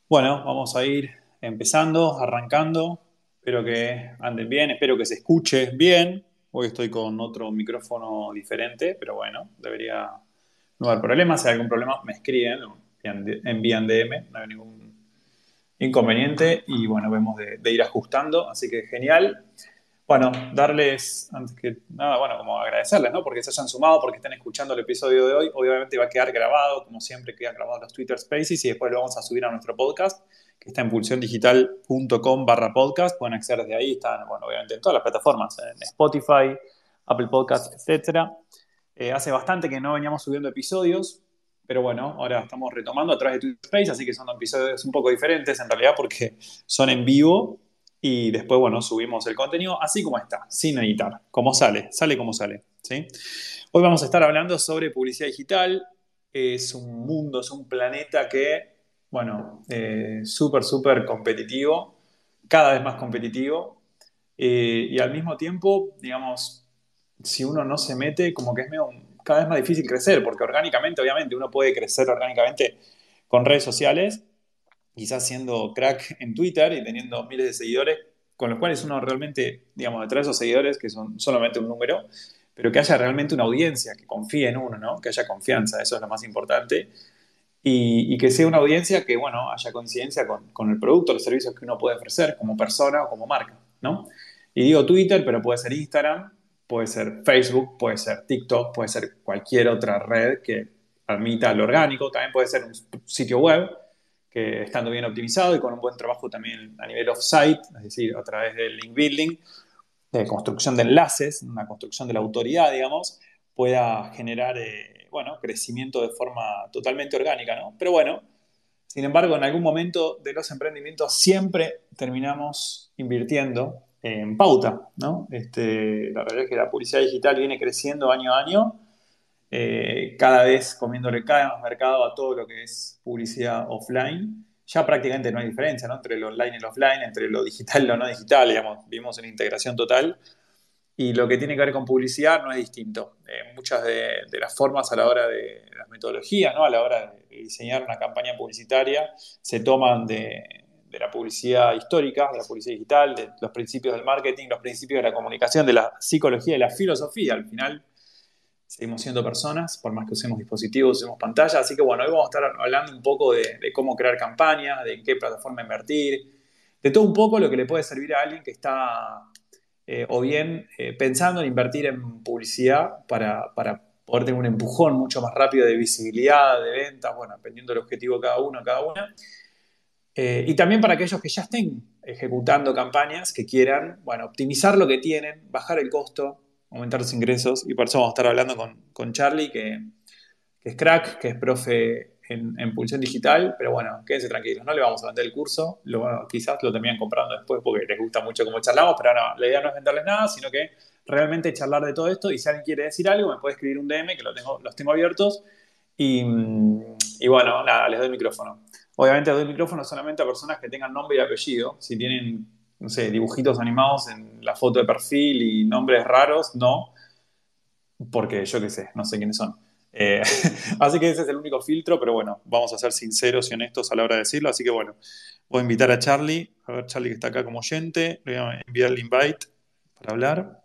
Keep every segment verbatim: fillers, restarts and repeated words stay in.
Bueno, vamos a ir empezando, arrancando. Espero que anden bien, espero que se escuche bien. Hoy estoy con otro micrófono diferente, pero bueno, debería no haber problema. Si hay algún problema, me escriben, envían envían D M, no hay ningún inconveniente. Y bueno, vemos de, de ir ajustando, así que genial. Bueno, darles, antes que nada, bueno, como agradecerles, ¿no? Porque se hayan sumado, porque estén escuchando el episodio de hoy. Obviamente va a quedar grabado, como siempre quedan grabados los Twitter Spaces y después lo vamos a subir a nuestro podcast, que está en pulsiondigital.com barra podcast. Pueden acceder desde ahí, están, bueno, obviamente en todas las plataformas, en Spotify, Apple Podcasts, etcétera. Eh, hace bastante que no veníamos subiendo episodios, pero bueno, ahora estamos retomando a través de Twitter Space, así que son episodios un poco diferentes en realidad porque son en vivo y después, bueno, subimos el contenido así como está, sin editar, como sale, sale como sale, ¿sí? Hoy vamos a estar hablando sobre publicidad digital. Es un mundo, es un planeta que, bueno, eh, súper, súper competitivo, cada vez más competitivo, eh, y al mismo tiempo, digamos, si uno no se mete, como que es medio, cada vez más difícil crecer, porque orgánicamente, obviamente, uno puede crecer orgánicamente con redes sociales, quizás siendo crack en Twitter y teniendo miles de seguidores, con los cuales uno realmente, digamos, detrás de esos seguidores, que son solamente un número, pero que haya realmente una audiencia que confíe en uno, ¿no? Que haya confianza, eso es lo más importante. Y, y que sea una audiencia que, bueno, haya coincidencia con, con el producto, los servicios que uno puede ofrecer como persona o como marca, ¿no? Y digo Twitter, pero puede ser Instagram, puede ser Facebook, puede ser TikTok, puede ser cualquier otra red que admita lo orgánico, también puede ser un sitio web que estando bien optimizado y con un buen trabajo también a nivel off-site, es decir, a través del link building, de construcción de enlaces, una construcción de la autoridad, digamos, pueda generar, eh, bueno, crecimiento de forma totalmente orgánica, ¿no? Pero bueno, sin embargo, en algún momento de los emprendimientos siempre terminamos invirtiendo en pauta, ¿no? Este, la realidad es que la publicidad digital viene creciendo año a año, eh, cada vez comiéndole cada vez más mercado a todo lo que es publicidad offline. Ya prácticamente no hay diferencia, ¿no? Entre lo online y lo offline, entre lo digital y lo no digital, digamos, vivimos en integración total. Y lo que tiene que ver con publicidad no es distinto. Eh, muchas de, de, las formas a la hora de las metodologías, ¿no? A la hora de diseñar una campaña publicitaria, se toman de, de la publicidad histórica, de la publicidad digital, de los principios del marketing, los principios de la comunicación, de la psicología y la filosofía. Al final, seguimos siendo personas, por más que usemos dispositivos, usemos pantallas. Así que bueno, hoy vamos a estar hablando un poco de, de cómo crear campañas, de en qué plataforma invertir, de todo un poco lo que le puede servir a alguien que está eh, o bien eh, pensando en invertir en publicidad para, para, poder tener un empujón mucho más rápido de visibilidad, de ventas, bueno, dependiendo del objetivo de cada uno, cada una. Eh, y también para aquellos que ya estén ejecutando campañas, que quieran, bueno, optimizar lo que tienen, bajar el costo, aumentar los ingresos. Y por eso vamos a estar hablando con, con Charlie, que, que es crack, que es profe en, en Pulsión Digital, pero bueno, quédense tranquilos, no le vamos a vender el curso, lo, quizás lo terminan comprando después porque les gusta mucho cómo charlamos, pero no, la idea no es venderles nada, sino que realmente charlar de todo esto y si alguien quiere decir algo me puede escribir un D M, que lo tengo, los tengo abiertos, y, y bueno, nada, les doy el micrófono. Obviamente les doy el micrófono solamente a personas que tengan nombre y apellido, si tienen, no sé, dibujitos animados en la foto de perfil y nombres raros, no, porque yo qué sé, no sé quiénes son. Eh, así que ese es el único filtro, pero bueno, vamos a ser sinceros y honestos a la hora de decirlo. Así que bueno, voy a invitar a Charlie, a ver Charlie que está acá como oyente, le voy a enviar el invite para hablar.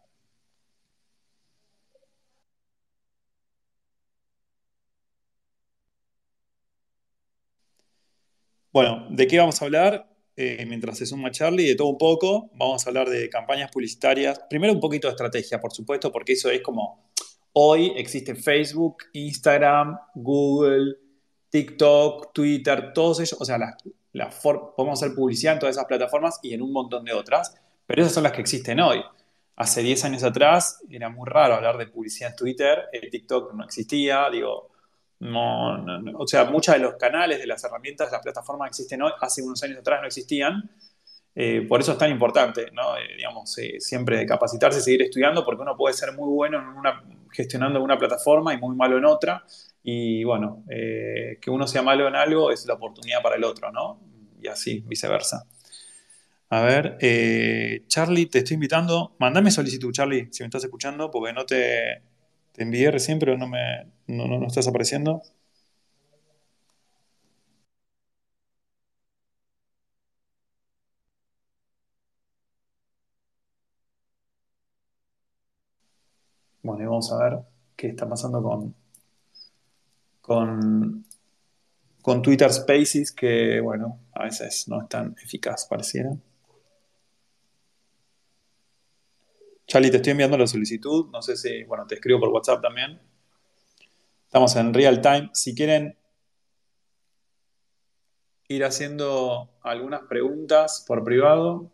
Bueno, ¿de qué vamos a hablar? Eh, mientras se suma Charlie, de todo un poco, vamos a hablar de campañas publicitarias. Primero un poquito de estrategia, por supuesto, porque eso es como, hoy existe Facebook, Instagram, Google, TikTok, Twitter, todos ellos, o sea, las, las for- podemos hacer publicidad en todas esas plataformas y en un montón de otras, pero esas son las que existen hoy. Hace diez años atrás era muy raro hablar de publicidad en Twitter, el TikTok no existía, digo, no, no, no. O sea, muchos de los canales, de las herramientas, de las plataformas que existen hoy, hace unos años atrás no existían. Eh, por eso es tan importante, ¿no? Eh, digamos, eh, siempre capacitarse, seguir estudiando, porque uno puede ser muy bueno en una, gestionando una plataforma y muy malo en otra. Y bueno, eh, que uno sea malo en algo es la oportunidad para el otro, ¿no? Y así, viceversa. A ver, eh, Charlie, te estoy invitando. Mandame solicitud, Charlie, si me estás escuchando, porque no te, te envié recién, pero no me no, no, no estás apareciendo. Bueno, y vamos a ver qué está pasando con, con, con Twitter Spaces, que, bueno, a veces no es tan eficaz, pareciera. Charlie, te estoy enviando la solicitud. No sé si, bueno, te escribo por WhatsApp también. Estamos en real time. Si quieren ir haciendo algunas preguntas por privado,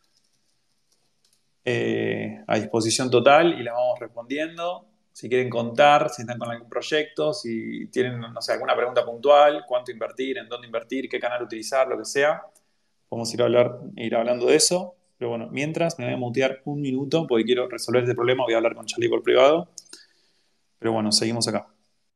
eh, a disposición total y las vamos respondiendo. Si quieren contar, si están con algún proyecto, si tienen, no sé, alguna pregunta puntual, cuánto invertir, en dónde invertir, qué canal utilizar, lo que sea, podemos ir a hablar, ir hablando de eso. Pero bueno, mientras me voy a mutear un minuto porque quiero resolver este problema. Voy a hablar con Charlie por privado. Pero bueno, seguimos acá.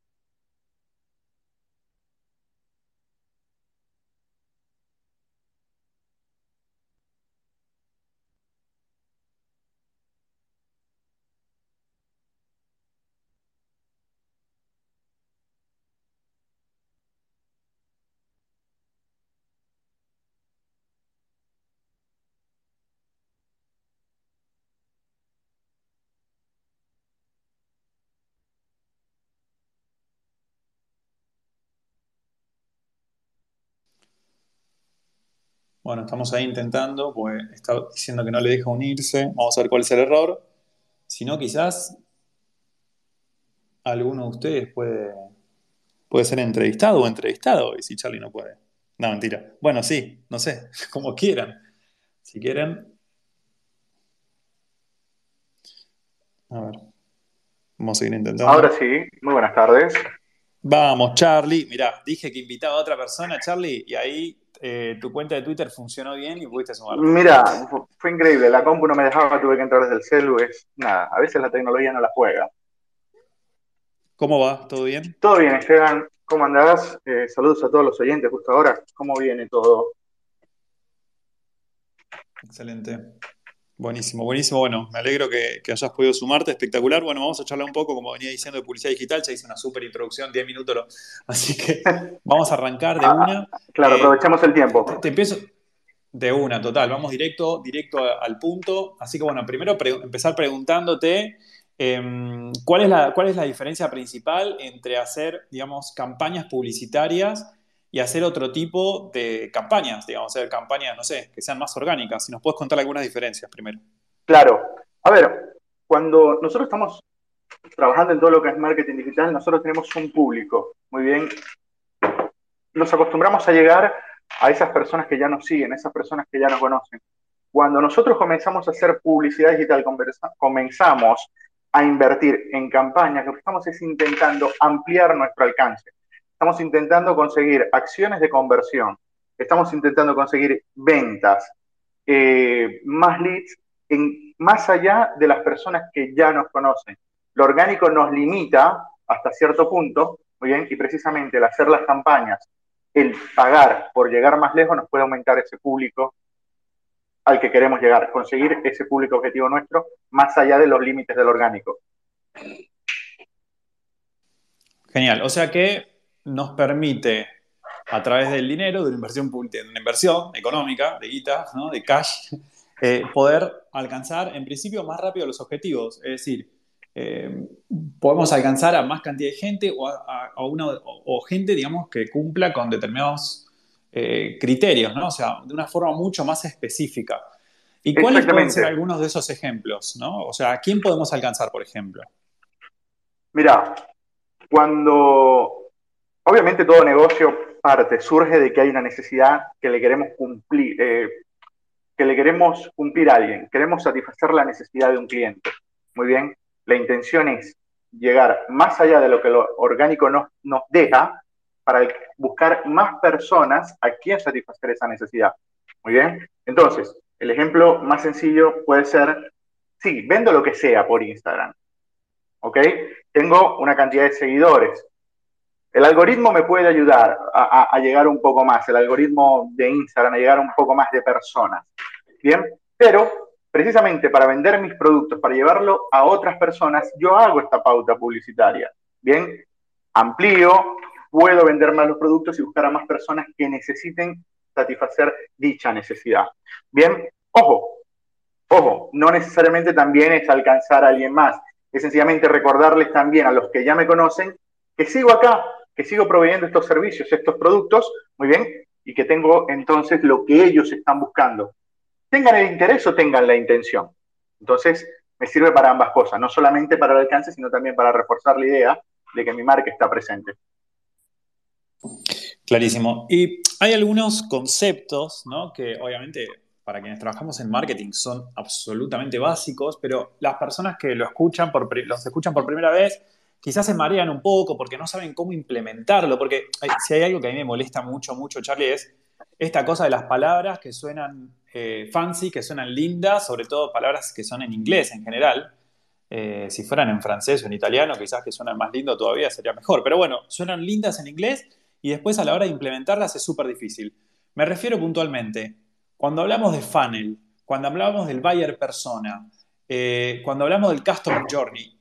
Bueno, estamos ahí intentando, pues está diciendo que no le deja unirse. Vamos a ver cuál es el error. Si no, quizás alguno de ustedes puede, puede ser entrevistado o entrevistado, y si Charlie no puede. No, mentira. Bueno, sí, no sé, como quieran. Si quieren, a ver, vamos a seguir Ahora intentando. sí, muy buenas tardes. Vamos, Charlie. Mirá, dije que invitaba a otra persona, Charlie, y ahí eh, tu cuenta de Twitter funcionó bien y pudiste sumarte. Mira, fu- fue increíble, la compu no me dejaba, tuve que entrar desde el celu, es nada, a veces la tecnología no la juega. ¿Cómo va? ¿Todo bien? Todo bien, Esteban, ¿cómo andás? Eh, saludos a todos los oyentes justo ahora, ¿cómo viene todo? Excelente. Buenísimo, buenísimo. Bueno, me alegro que, que hayas podido sumarte, espectacular. Bueno, vamos a charlar un poco, como venía diciendo, de publicidad digital. Ya hice una súper introducción, diez minutos. lo- Así que vamos a arrancar de Ah, ah, una. claro, Eh, aprovechamos el te, tiempo. te- te empiezo de una, total. Vamos directo, directo a- al punto. Así que bueno, primero pre- empezar preguntándote eh, ¿cuál es la, cuál es la diferencia principal entre hacer, digamos, campañas publicitarias y hacer otro tipo de campañas, digamos, hacer campañas, no sé, que sean más orgánicas? Si nos puedes contar algunas diferencias primero. Claro, a ver, cuando nosotros estamos trabajando en todo lo que es marketing digital, nosotros tenemos un público, muy bien, nos acostumbramos a llegar a esas personas que ya nos siguen, a esas personas que ya nos conocen. Cuando nosotros comenzamos a hacer publicidad digital, comenzamos a invertir en campañas, lo que estamos es intentando ampliar nuestro alcance. Estamos intentando conseguir acciones de conversión, estamos intentando conseguir ventas, eh, más leads, en, más allá de las personas que ya nos conocen. Lo orgánico nos limita hasta cierto punto, muy bien, y precisamente el hacer las campañas, el pagar por llegar más lejos nos puede aumentar ese público al que queremos llegar, conseguir ese público objetivo nuestro más allá de los límites del orgánico. Genial. O sea que nos permite, a través del dinero, de una inversión, de una inversión económica, de guita, ¿no? De cash, eh, poder alcanzar, en principio, más rápido los objetivos. Es decir, eh, podemos alcanzar a más cantidad de gente o, a, a una, o, o gente, digamos, que cumpla con determinados eh, criterios, ¿no? O sea, de una forma mucho más específica. ¿Y cuáles pueden ser Exactamente. algunos de esos ejemplos, ¿no? O sea, ¿a quién podemos alcanzar, por ejemplo? Mira, cuando obviamente todo negocio parte, surge de que hay una necesidad que le queremos cumplir, eh, que le queremos cumplir a alguien, queremos satisfacer la necesidad de un cliente. Muy bien, la intención es llegar más allá de lo que lo orgánico nos, nos deja para buscar más personas a quien satisfacer esa necesidad. Muy bien, entonces, el ejemplo más sencillo puede ser, sí, vendo lo que sea por Instagram, ¿ok? Tengo una cantidad de seguidores. El algoritmo me puede ayudar a, a, a llegar un poco más, el algoritmo de Instagram, a llegar a un poco más de personas. Bien, pero precisamente para vender mis productos, para llevarlo a otras personas, yo hago esta pauta publicitaria. Bien, amplío, puedo vender más los productos y buscar a más personas que necesiten satisfacer dicha necesidad. Bien, ojo, ojo, no necesariamente también es alcanzar a alguien más. Es sencillamente recordarles también a los que ya me conocen que sigo acá, que sigo proveyendo estos servicios, estos productos, muy bien, y que tengo entonces lo que ellos están buscando. Tengan el interés o tengan la intención. Entonces, me sirve para ambas cosas, no solamente para el alcance, sino también para reforzar la idea de que mi marca está presente. Clarísimo. Y hay algunos conceptos, ¿no? Que obviamente para quienes trabajamos en marketing son absolutamente básicos, pero las personas que lo escuchan por, los escuchan por primera vez quizás se marean un poco porque no saben cómo implementarlo, porque hay, si hay algo que a mí me molesta mucho, mucho, Charlie, es esta cosa de las palabras que suenan eh, fancy, que suenan lindas, sobre todo palabras que son en inglés en general. Eh, si fueran en francés o en italiano, quizás que suenan más lindo todavía sería mejor. Pero bueno, suenan lindas en inglés y después a la hora de implementarlas es súper difícil. Me refiero puntualmente, cuando hablamos de funnel, cuando hablamos del buyer persona, eh, cuando hablamos del customer journey,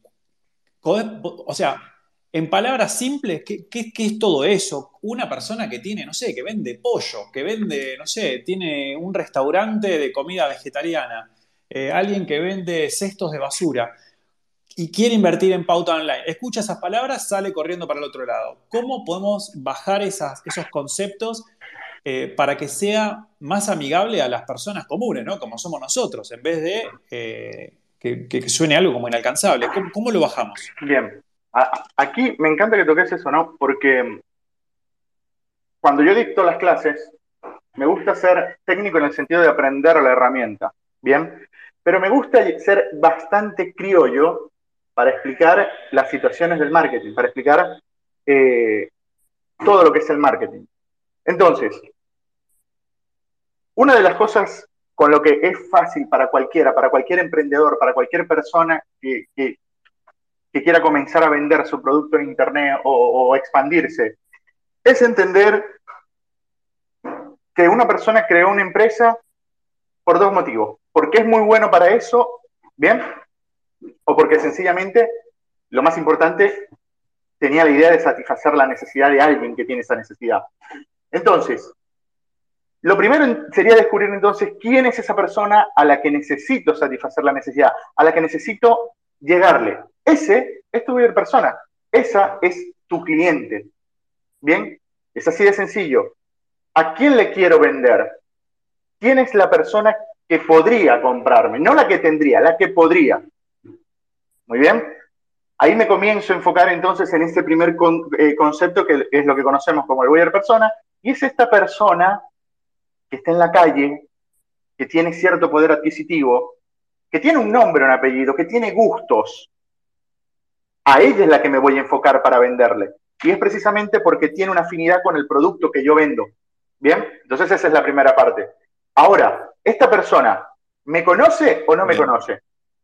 o sea, en palabras simples, ¿qué, qué, qué es todo eso? Una persona que tiene, no sé, que vende pollo, que vende, no sé, tiene un restaurante de comida vegetariana, eh, alguien que vende cestos de basura y quiere invertir en pauta online. Escucha esas palabras, sale corriendo para el otro lado. ¿Cómo podemos bajar esas, esos conceptos eh, para que sea más amigable a las personas comunes, ¿no? Como somos nosotros, en vez de eh, que, que, suene algo como inalcanzable? ¿Cómo, cómo lo bajamos? Bien, a, aquí me encanta que toques eso, ¿no? Porque cuando yo dicto las clases, me gusta ser técnico en el sentido de aprender la herramienta, ¿bien? Pero me gusta ser bastante criollo para explicar las situaciones del marketing, para explicar eh, todo lo que es el marketing. Entonces, una de las cosas con lo que es fácil para cualquiera, para cualquier emprendedor, para cualquier persona que, que, que quiera comenzar a vender su producto en Internet o, o expandirse, es entender que una persona creó una empresa por dos motivos. Porque es muy bueno para eso, ¿bien? O porque sencillamente, lo más importante, tenía la idea de satisfacer la necesidad de alguien que tiene esa necesidad. Entonces, lo primero sería descubrir entonces quién es esa persona a la que necesito satisfacer la necesidad, a la que necesito llegarle. Ese es tu buyer persona, esa es tu cliente. ¿Bien? Es así de sencillo. ¿A quién le quiero vender? ¿Quién es la persona que podría comprarme? No la que tendría, la que podría. Muy bien. Ahí me comienzo a enfocar entonces en este primer con, eh, concepto que es lo que conocemos como el buyer persona, y es esta persona que está en la calle, que tiene cierto poder adquisitivo, que tiene un nombre, un apellido, que tiene gustos. A ella es la que me voy a enfocar para venderle. Y es precisamente porque tiene una afinidad con el producto que yo vendo. ¿Bien? Entonces esa es la primera parte. Ahora, ¿esta persona me conoce o no me Bien. conoce?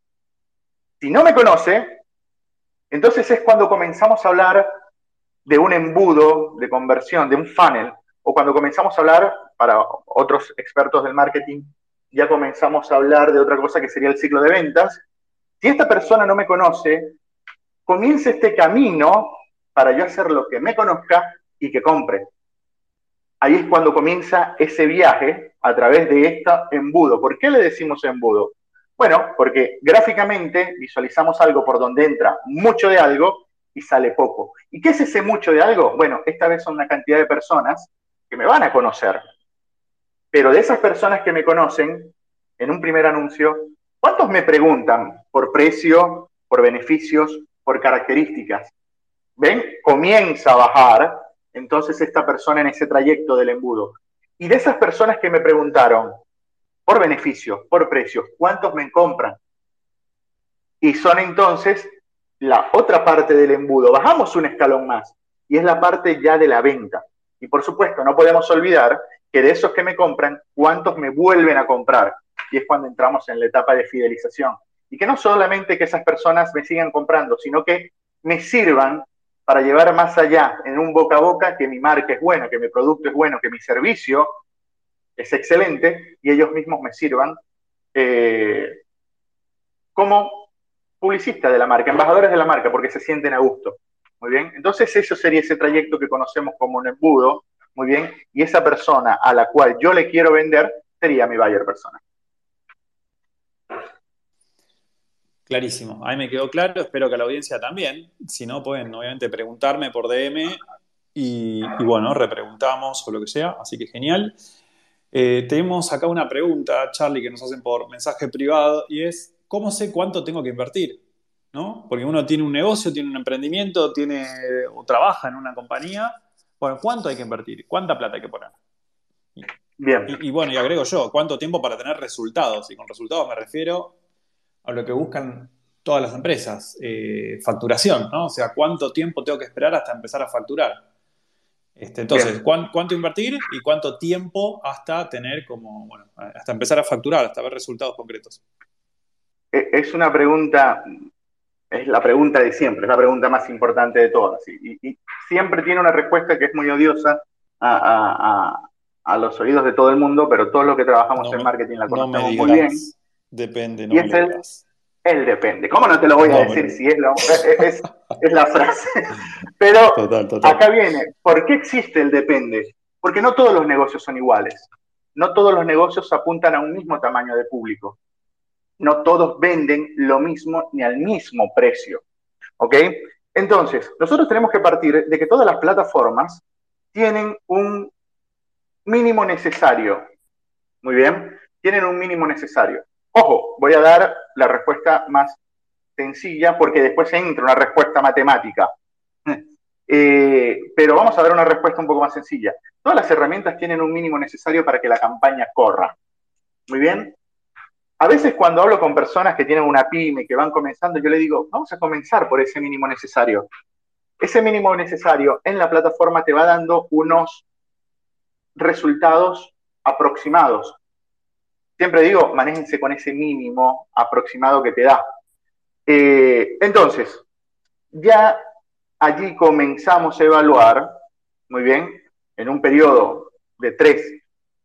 Si no me conoce, entonces es cuando comenzamos a hablar de un embudo de conversión, de un funnel, o cuando comenzamos a hablar, para otros expertos del marketing, ya comenzamos a hablar de otra cosa que sería el ciclo de ventas. Si esta persona no me conoce, comienza este camino para yo hacer lo que me conozca y que compre. Ahí es cuando comienza ese viaje a través de este embudo. ¿Por qué le decimos embudo? Bueno, porque gráficamente visualizamos algo por donde entra mucho de algo y sale poco. ¿Y qué es ese mucho de algo? Bueno, esta vez son una cantidad de personas que me van a conocer. Pero de esas personas que me conocen, en un primer anuncio, ¿cuántos me preguntan por precio, por beneficios, por características? ¿Ven? Comienza a bajar entonces esta persona en ese trayecto del embudo. Y de esas personas que me preguntaron por beneficios, por precios, ¿cuántos me compran? Y son entonces la otra parte del embudo. Bajamos un escalón más y es la parte ya de la venta. Y por supuesto, no podemos olvidar que de esos que me compran, ¿cuántos me vuelven a comprar? Y es cuando entramos en la etapa de fidelización. Y que no solamente que esas personas me sigan comprando, sino que me sirvan para llevar más allá en un boca a boca que mi marca es buena, que mi producto es bueno, que mi servicio es excelente y ellos mismos me sirvan eh, como publicistas de la marca, embajadores de la marca, porque se sienten a gusto. Muy bien, entonces eso sería ese trayecto que conocemos como un embudo, muy bien, y esa persona a la cual yo le quiero vender sería mi buyer persona. Clarísimo. Ahí me quedó claro, espero que a la audiencia también. Si no, pueden obviamente preguntarme por D M y, y bueno, repreguntamos o lo que sea. Así que genial. Eh, tenemos acá una pregunta, Charlie, que nos hacen por mensaje privado y es, ¿cómo sé cuánto tengo que invertir? ¿No? Porque uno tiene un negocio, tiene un emprendimiento, tiene o trabaja en una compañía. Bueno, ¿cuánto hay que invertir? ¿Cuánta plata hay que poner? Y, Bien, y- y bueno, y agrego yo, ¿cuánto tiempo para tener resultados? Y con resultados me refiero a lo que buscan todas las empresas, eh, facturación, ¿no? O sea, ¿cuánto tiempo tengo que esperar hasta empezar a facturar? Este, entonces, bien. ¿cuán- ¿cuánto invertir y cuánto tiempo hasta tener como, bueno, hasta empezar a facturar, hasta ver resultados concretos? E- Es una pregunta, es la pregunta de siempre, es la pregunta más importante de todas. Y, y- y siempre tiene una respuesta que es muy odiosa a, a- a- a los oídos de todo el mundo, pero todos los que trabajamos No en me, marketing la no me conocemos muy bien. digas, depende, no Y me es lo el, digas. el depende. ¿Cómo no te lo voy a No me lo decir digas. si es, lo, es, es la frase? Pero Total, total. acá viene, ¿por qué existe el depende? Porque no todos los negocios son iguales. No todos los negocios apuntan a un mismo tamaño de público. No todos venden lo mismo ni al mismo precio. ¿Ok? Entonces, nosotros tenemos que partir de que todas las plataformas tienen un mínimo necesario. Muy bien, tienen un mínimo necesario. Ojo, voy a dar la respuesta más sencilla porque después entra una respuesta matemática. Eh, pero vamos a dar una respuesta un poco más sencilla. Todas las herramientas tienen un mínimo necesario para que la campaña corra. Muy bien. A veces cuando hablo con personas que tienen una pyme, que van comenzando, yo le digo, vamos a comenzar por ese mínimo necesario. Ese mínimo necesario en la plataforma te va dando unos resultados aproximados. Siempre digo, manéjense con ese mínimo aproximado que te da. Eh, entonces, ya allí comenzamos a evaluar, muy bien, en un periodo de tres,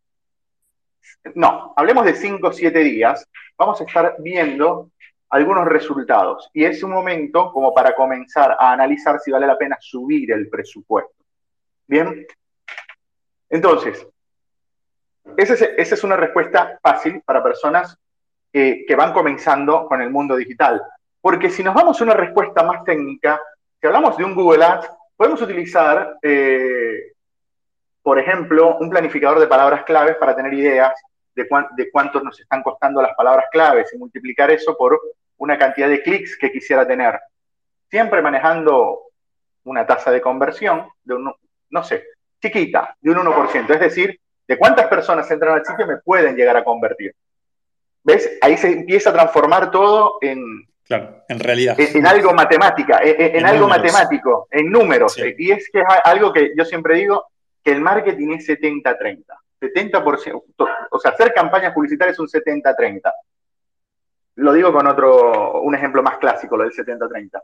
no, hablemos de cinco o siete días, vamos a estar viendo algunos resultados. Y es un momento como para comenzar a analizar si vale la pena subir el presupuesto. Bien, entonces, esa es, esa es una respuesta fácil para personas eh, que van comenzando con el mundo digital. Porque si nos vamos a una respuesta más técnica, si hablamos de un Google Ads, podemos utilizar, eh, por ejemplo, un planificador de palabras claves para tener ideas de, cuán, de cuántos nos están costando las palabras claves y multiplicar eso por una cantidad de clics que quisiera tener. Siempre manejando una tasa de conversión de un, no sé, chiquita, de un uno por ciento. Es decir, de cuántas personas entran al sitio me pueden llegar a convertir. ¿Ves? Ahí se empieza a transformar todo en, Claro, en realidad, en, en algo matemática, en, en en algo números. matemático, en números. Sí. Y es que es algo que yo siempre digo, que el marketing es setenta treinta. setenta por ciento, o sea, hacer campañas publicitarias es un setenta treinta. Lo digo con otro, un ejemplo más clásico, lo del setenta treinta.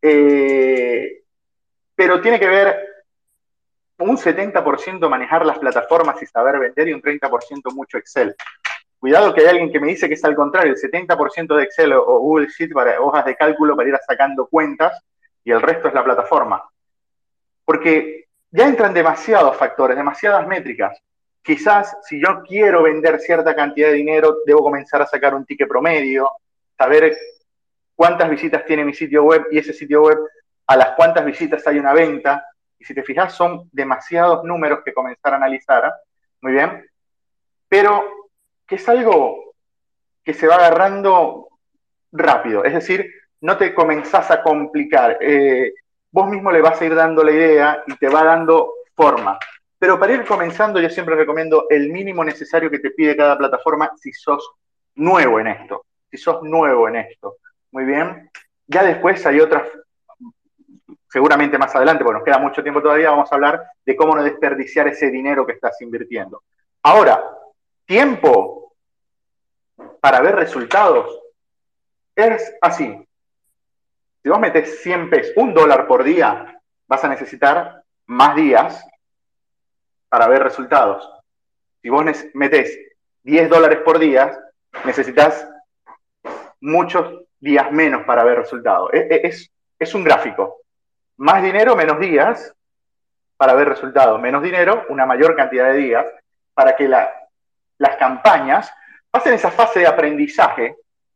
Eh, pero tiene que ver un setenta por ciento manejar las plataformas y saber vender y un treinta por ciento mucho Excel. Cuidado que hay alguien que me dice que es al contrario, el setenta por ciento de Excel o Google Sheet para hojas de cálculo para ir sacando cuentas y el resto es la plataforma. Porque ya entran demasiados factores, demasiadas métricas. Quizás si yo quiero vender cierta cantidad de dinero, debo comenzar a sacar un ticket promedio, saber cuántas visitas tiene mi sitio web y ese sitio web a las cuántas visitas hay una venta. Y si te fijas, son demasiados números que comenzar a analizar. Muy bien. Pero que es algo que se va agarrando rápido. Es decir, no te comenzás a complicar. Eh, vos mismo le vas a ir dando la idea y te va dando forma. Pero para ir comenzando, yo siempre recomiendo el mínimo necesario que te pide cada plataforma si sos nuevo en esto. Si sos nuevo en esto. Muy bien. Ya después hay otras, seguramente más adelante, porque nos queda mucho tiempo todavía, vamos a hablar de cómo no desperdiciar ese dinero que estás invirtiendo. Ahora, tiempo para ver resultados es así. Si vos metés cien pesos, un dólar por día, vas a necesitar más días para ver resultados. Si vos metés diez dólares por día, necesitas muchos días menos para ver resultados. Es, es, es un gráfico. Más dinero, menos días para ver resultados. Menos dinero, una mayor cantidad de días para que la, las campañas pasen esa fase de aprendizaje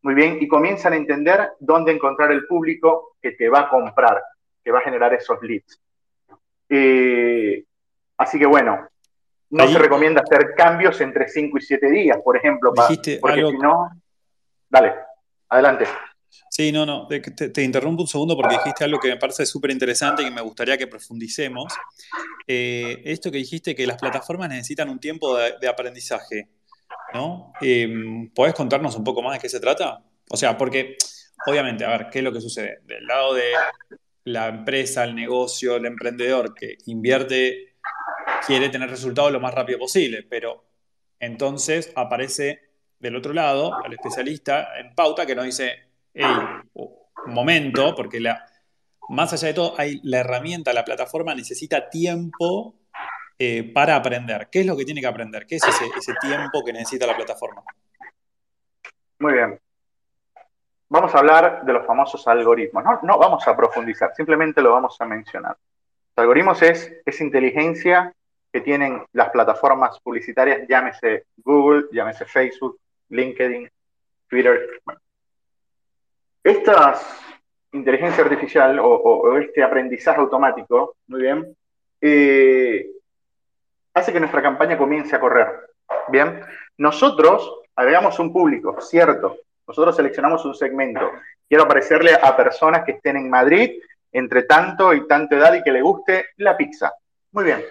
muy bien, y comienzan a entender dónde encontrar el público que te va a comprar, que va a generar esos leads. Eh, así que bueno, no se Ahí recomienda hacer cambios entre cinco y siete días, por ejemplo, pa, dijiste porque si algo. no, dale, adelante. Sí, no, no, te, te- te interrumpo un segundo porque dijiste algo que me parece súper interesante y que me gustaría que profundicemos. Eh, esto que dijiste que las plataformas necesitan un tiempo de, de aprendizaje, ¿no? Eh, ¿podés contarnos un poco más de qué se trata? O sea, porque obviamente, a ver, ¿qué es lo que sucede? Del lado de la empresa, el negocio, el emprendedor que invierte, quiere tener resultados lo más rápido posible, pero entonces aparece del otro lado el especialista en pauta que nos dice, hey, un momento, porque la, más allá de todo, hay la herramienta, la plataforma necesita tiempo eh, para aprender. ¿Qué es lo que tiene que aprender? ¿Qué es ese, ese tiempo que necesita la plataforma? Muy bien. Vamos a hablar de los famosos algoritmos. No, no vamos a profundizar, simplemente lo vamos a mencionar. Los algoritmos es esa inteligencia que tienen las plataformas publicitarias, llámese Google, llámese Facebook, LinkedIn, Twitter. Bueno, esta inteligencia artificial o, o, o, este aprendizaje automático, muy bien, eh, hace que nuestra campaña comience a correr. Bien, nosotros agregamos un público, cierto. Nosotros seleccionamos un segmento. Quiero aparecerle a personas que estén en Madrid entre tanto y tanta edad y que le guste la pizza. Muy bien.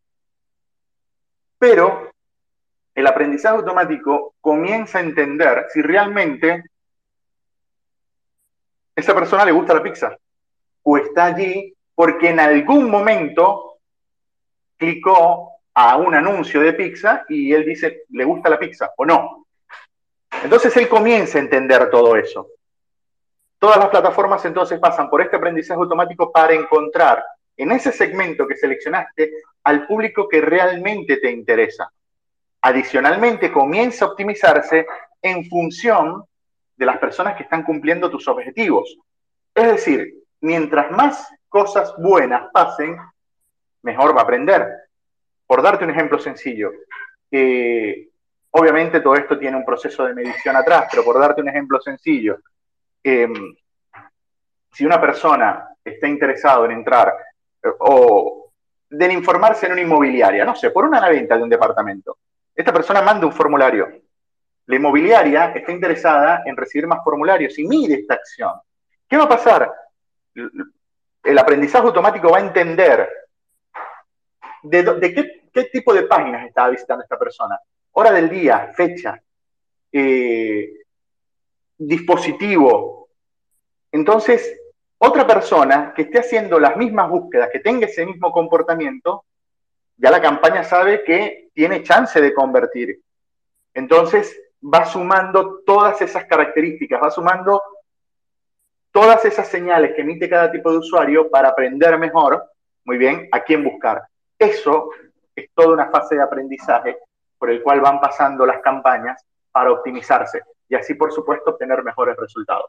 Pero el aprendizaje automático comienza a entender si realmente a esa persona le gusta la pizza o está allí porque en algún momento clicó a un anuncio de pizza y él dice, ¿le gusta la pizza o no? Entonces él comienza a entender todo eso. Todas las plataformas entonces pasan por este aprendizaje automático para encontrar en ese segmento que seleccionaste al público que realmente te interesa. Adicionalmente, comienza a optimizarse en función de las personas que están cumpliendo tus objetivos. Es decir, mientras más cosas buenas pasen, mejor va a aprender. Por darte un ejemplo sencillo, eh, obviamente todo esto tiene un proceso de medición atrás, pero por darte un ejemplo sencillo, eh, si una persona está interesado en entrar eh, o de informarse en una inmobiliaria, no sé, por una venta de un departamento, esta persona manda un formulario. La inmobiliaria está interesada en recibir más formularios y mide esta acción. ¿Qué va a pasar? El aprendizaje automático va a entender de, de qué, qué, tipo de páginas estaba visitando esta persona, hora del día, fecha, eh, dispositivo. Entonces, otra persona que esté haciendo las mismas búsquedas, que tenga ese mismo comportamiento, ya la campaña sabe que tiene chance de convertir. Entonces, va sumando todas esas características, va sumando todas esas señales que emite cada tipo de usuario para aprender mejor, muy bien, a quién buscar. Eso es toda una fase de aprendizaje por el cual van pasando las campañas para optimizarse y así, por supuesto, obtener mejores resultados.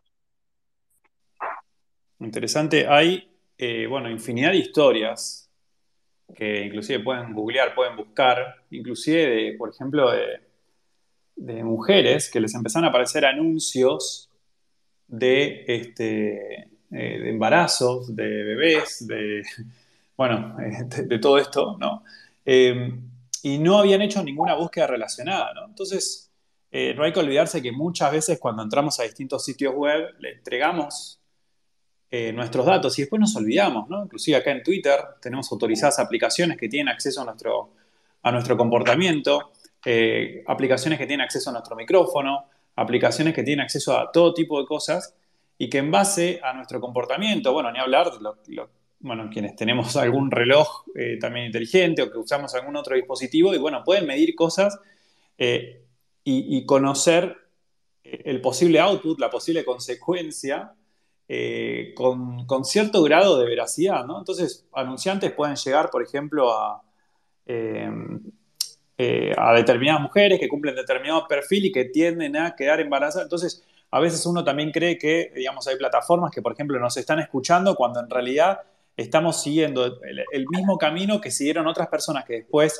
Interesante. Hay, eh, bueno, infinidad de historias que inclusive pueden googlear, pueden buscar, inclusive, de, por ejemplo, de, de mujeres que les empezaron a aparecer anuncios de, este, eh, de embarazos, de bebés, de, bueno, eh, de, de todo esto, ¿no? Eh, y no habían hecho ninguna búsqueda relacionada, ¿no? Entonces, eh, no hay que olvidarse que muchas veces cuando entramos a distintos sitios web, le entregamos eh, nuestros datos y después nos olvidamos, ¿no? Inclusive acá en Twitter tenemos autorizadas aplicaciones que tienen acceso a nuestro, a nuestro comportamiento, eh, aplicaciones que tienen acceso a nuestro micrófono, aplicaciones que tienen acceso a todo tipo de cosas y que en base a nuestro comportamiento, bueno, ni hablar de lo, lo, bueno, quienes tenemos algún reloj eh, también inteligente o que usamos algún otro dispositivo y bueno, pueden medir cosas eh, y, y conocer el posible output, la posible consecuencia, eh, con, con, cierto grado de veracidad, ¿no? Entonces, anunciantes pueden llegar, por ejemplo, a, eh, eh, a determinadas mujeres que cumplen determinado perfil y que tienden a quedar embarazadas. Entonces, a veces uno también cree que, digamos, hay plataformas que, por ejemplo, nos están escuchando cuando en realidad estamos siguiendo el, el mismo camino que siguieron otras personas que después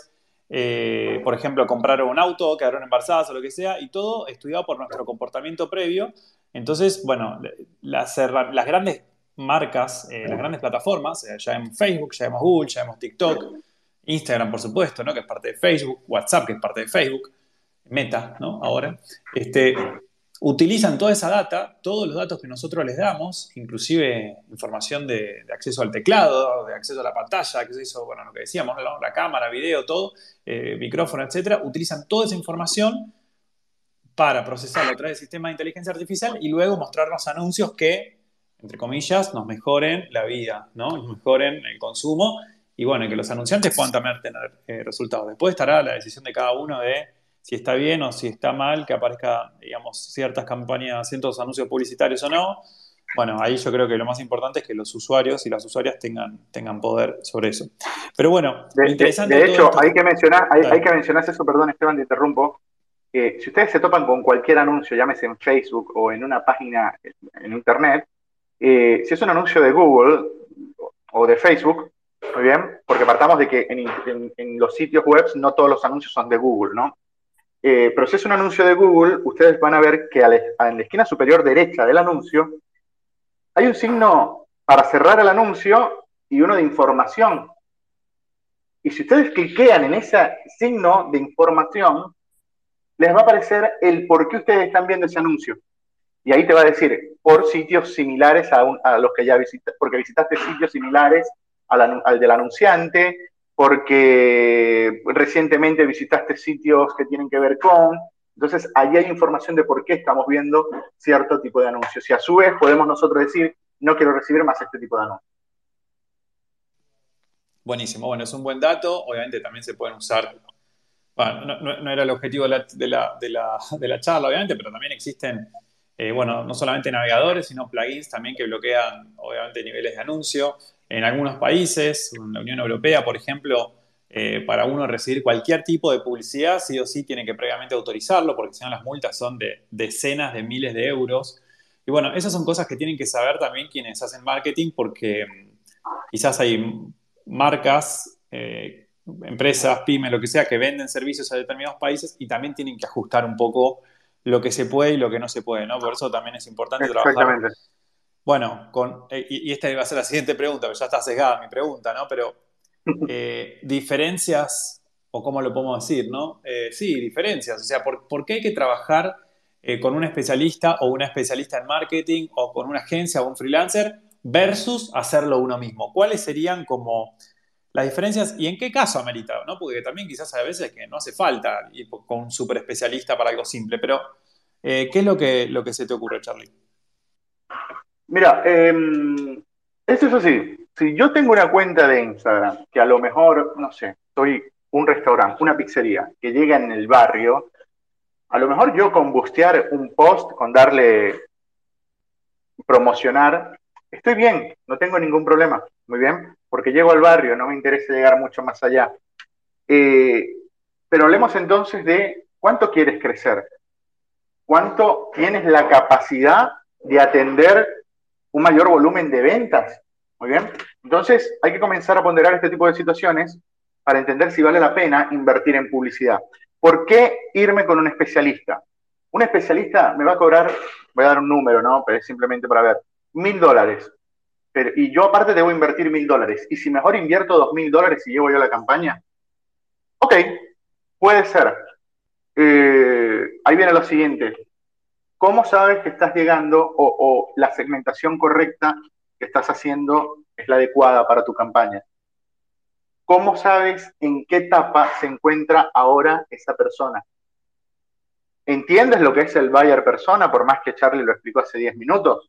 eh, por ejemplo, compraron un auto, quedaron embarazadas o lo que sea, y todo estudiado por nuestro comportamiento previo. Entonces, bueno, las, herra- las grandes marcas, eh, las grandes plataformas, eh, ya vemos Facebook, ya vemos Google, ya vemos TikTok, Instagram, por supuesto, ¿no? Que es parte de Facebook, WhatsApp, que es parte de Facebook, Meta, ¿no? Ahora, este, utilizan toda esa data, todos los datos que nosotros les damos, inclusive información de, de acceso al teclado, de acceso a la pantalla, acceso, bueno, lo que decíamos, ¿no? La cámara, video, todo, eh, micrófono, etcétera, utilizan toda esa información para procesarlo a través del sistema de inteligencia artificial y luego mostrarnos anuncios que, entre comillas, nos mejoren la vida, ¿no? Nos mejoren el consumo y bueno, que los anunciantes puedan también tener eh, resultados. Después estará la decisión de cada uno de si está bien o si está mal que aparezca, digamos, ciertas campañas, ciertos anuncios publicitarios o no. Bueno, ahí yo creo que lo más importante es que los usuarios y las usuarias tengan, tengan poder sobre eso. Pero bueno, lo De, de- interesante de de todo hecho, esto hay que... que mencionar, hay, hay Dale. que mencionar eso, perdón Esteban, te interrumpo. Eh, si ustedes se topan con cualquier anuncio, llámese en Facebook o en una página en Internet, eh, si es un anuncio de Google o de Facebook, muy bien, porque partamos de que en, en, en los sitios web no todos los anuncios son de Google, ¿no? Eh, pero si es un anuncio de Google, ustedes van a ver que a la, a la esquina superior derecha del anuncio hay un signo para cerrar el anuncio y uno de información. Y si ustedes cliquean en ese signo de información, les va a aparecer el por qué ustedes están viendo ese anuncio. Y ahí te va a decir, por sitios similares a, un, a los que ya visitaste, porque visitaste sitios similares al, al del anunciante, porque recientemente visitaste sitios que tienen que ver con... Entonces, ahí hay información de por qué estamos viendo cierto tipo de anuncios. Y a su vez podemos nosotros decir, no quiero recibir más este tipo de anuncios. Buenísimo, bueno, es un buen dato. Obviamente también se pueden usar. Bueno, no, no- no era el objetivo de la, de la- de la- de la charla, obviamente, pero también existen, eh, bueno, no solamente navegadores, sino plugins también que bloquean, obviamente, niveles de anuncio. En algunos países, en la Unión Europea, por ejemplo, eh, para uno recibir cualquier tipo de publicidad, sí o sí tiene que previamente autorizarlo, porque si no las multas son de decenas de miles de euros. Y bueno, esas son cosas que tienen que saber también quienes hacen marketing, porque mm, quizás hay marcas, eh, empresas, pymes, lo que sea, que venden servicios a determinados países y también tienen que ajustar un poco lo que se puede y lo que no se puede, ¿no? Por eso también es importante trabajar, Exactamente. bueno, con, eh, y, y esta iba a ser la siguiente pregunta, pero ya está sesgada mi pregunta, ¿no? Pero eh, diferencias, o cómo lo podemos decir, ¿no? Eh, sí, diferencias, o sea, ¿por, por qué hay que trabajar eh, con un especialista o una especialista en marketing o con una agencia o un freelancer versus hacerlo uno mismo? ¿Cuáles serían como las diferencias y en qué caso amerita, ¿no? Porque también quizás hay veces que no hace falta ir con un super especialista para algo simple, pero eh, ¿qué es lo que, lo que se te ocurre, Charlie? Mira, eh, eso es así. Si yo tengo una cuenta de Instagram, que a lo mejor, no sé, soy un restaurante, una pizzería, que llega en el barrio, a lo mejor yo con bustear un post, con darle promocionar, estoy bien, no tengo ningún problema, muy bien, porque llego al barrio, no me interesa llegar mucho más allá. Eh, pero hablemos entonces de cuánto quieres crecer, cuánto tienes la capacidad de atender un mayor volumen de ventas. Muy bien. Entonces, hay que comenzar a ponderar este tipo de situaciones para entender si vale la pena invertir en publicidad. ¿Por qué irme con un especialista? Un especialista me va a cobrar, voy a dar un número, ¿no? Pero es simplemente para ver, mil dólares. Pero, y yo aparte debo invertir mil dólares. Y si mejor invierto dos mil dólares y llevo yo la campaña, ok, puede ser. Eh, ahí viene lo siguiente. ¿Cómo sabes que estás llegando o, o la segmentación correcta que estás haciendo es la adecuada para tu campaña? ¿Cómo sabes en qué etapa se encuentra ahora esa persona? ¿Entiendes lo que es el buyer persona, por más que Charlie lo explicó hace diez minutos?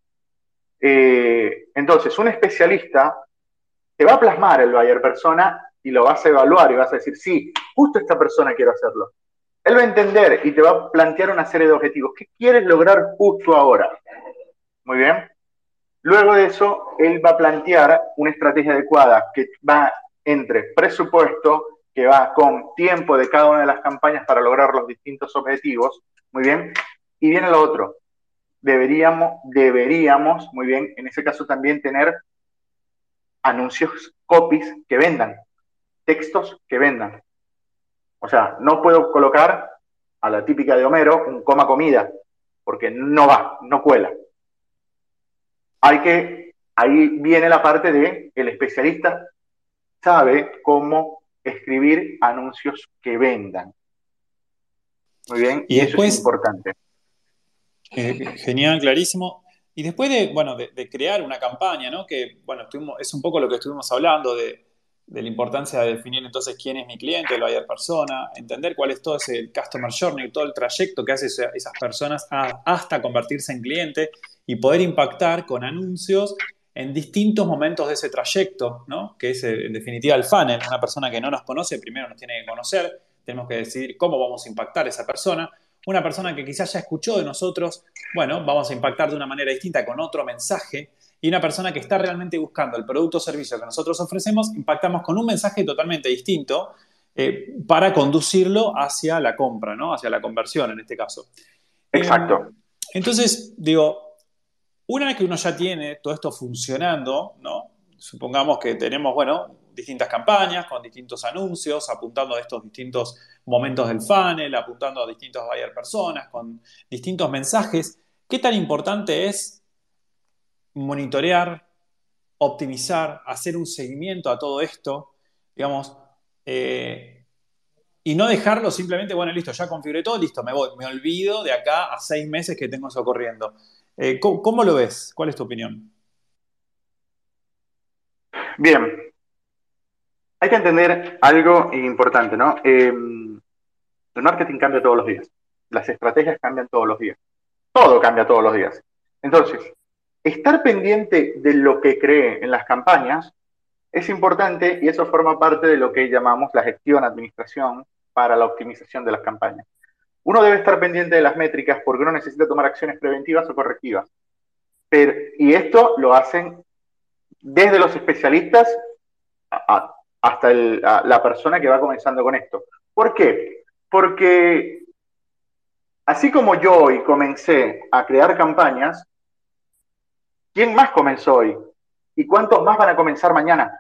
Eh, entonces, un especialista te va a plasmar el buyer persona y lo vas a evaluar y vas a decir, sí, justo esta persona quiero hacerlo. Él va a entender y te va a plantear una serie de objetivos. ¿Qué quieres lograr justo ahora? Muy bien. Luego de eso, él va a plantear una estrategia adecuada que va entre presupuesto, que va con tiempo de cada una de las campañas para lograr los distintos objetivos, muy bien, y viene lo otro. Deberíamos, deberíamos, muy bien, en ese caso también tener anuncios, copies que vendan, textos que vendan. O sea, no puedo colocar a la típica de Homero un coma comida, porque no va, no cuela. Hay que, ahí viene la parte de el especialista sabe cómo escribir anuncios que vendan. Muy bien, Y y eso es después, importante. Eh, genial, clarísimo. Y después de, bueno, de, de crear una campaña, ¿no? Que, bueno, estuvimos- es un poco lo que estuvimos hablando de, de la importancia de definir entonces quién es mi cliente, el buyer persona, entender cuál es todo ese customer journey, todo el trayecto que hace esa- esas personas a- hasta convertirse en cliente y poder impactar con anuncios en distintos momentos de ese trayecto, ¿no? Que es, eh, en definitiva, el funnel. Una persona que no nos conoce, primero nos tiene que conocer, tenemos que decidir cómo vamos a impactar a esa persona. Una persona que quizás ya escuchó de nosotros, bueno, vamos a impactar de una manera distinta con otro mensaje. Y una persona que está realmente buscando el producto o servicio que nosotros ofrecemos, impactamos con un mensaje totalmente distinto eh, para conducirlo hacia la compra, ¿no? Hacia la conversión en este caso. Eh, Exacto. entonces, digo, una vez que uno ya tiene todo esto funcionando, ¿no? Supongamos que tenemos, bueno, distintas campañas con distintos anuncios, apuntando a estos distintos momentos del funnel, apuntando a distintos buyer personas, con distintos mensajes. ¿Qué tan importante es monitorear, optimizar, hacer un seguimiento a todo esto, digamos, eh, y no dejarlo simplemente, bueno, listo, ya configuré todo, listo, me voy, me olvido de acá a seis meses que tengo eso corriendo? Eh, ¿cómo, cómo lo ves? ¿Cuál es tu opinión? Bien, hay que entender algo importante, ¿no? Eh, el marketing cambia todos los días, las estrategias cambian todos los días, todo cambia todos los días. Entonces, estar pendiente de lo que cree en las campañas es importante y eso forma parte de lo que llamamos la gestión, administración para la optimización de las campañas. Uno debe estar pendiente de las métricas porque uno necesita tomar acciones preventivas o correctivas. Pero, y esto lo hacen desde los especialistas a, a, hasta el, a la persona que va comenzando con esto. ¿Por qué? Porque así como yo hoy comencé a crear campañas, ¿quién más comenzó hoy? ¿Y cuántos más van a comenzar mañana?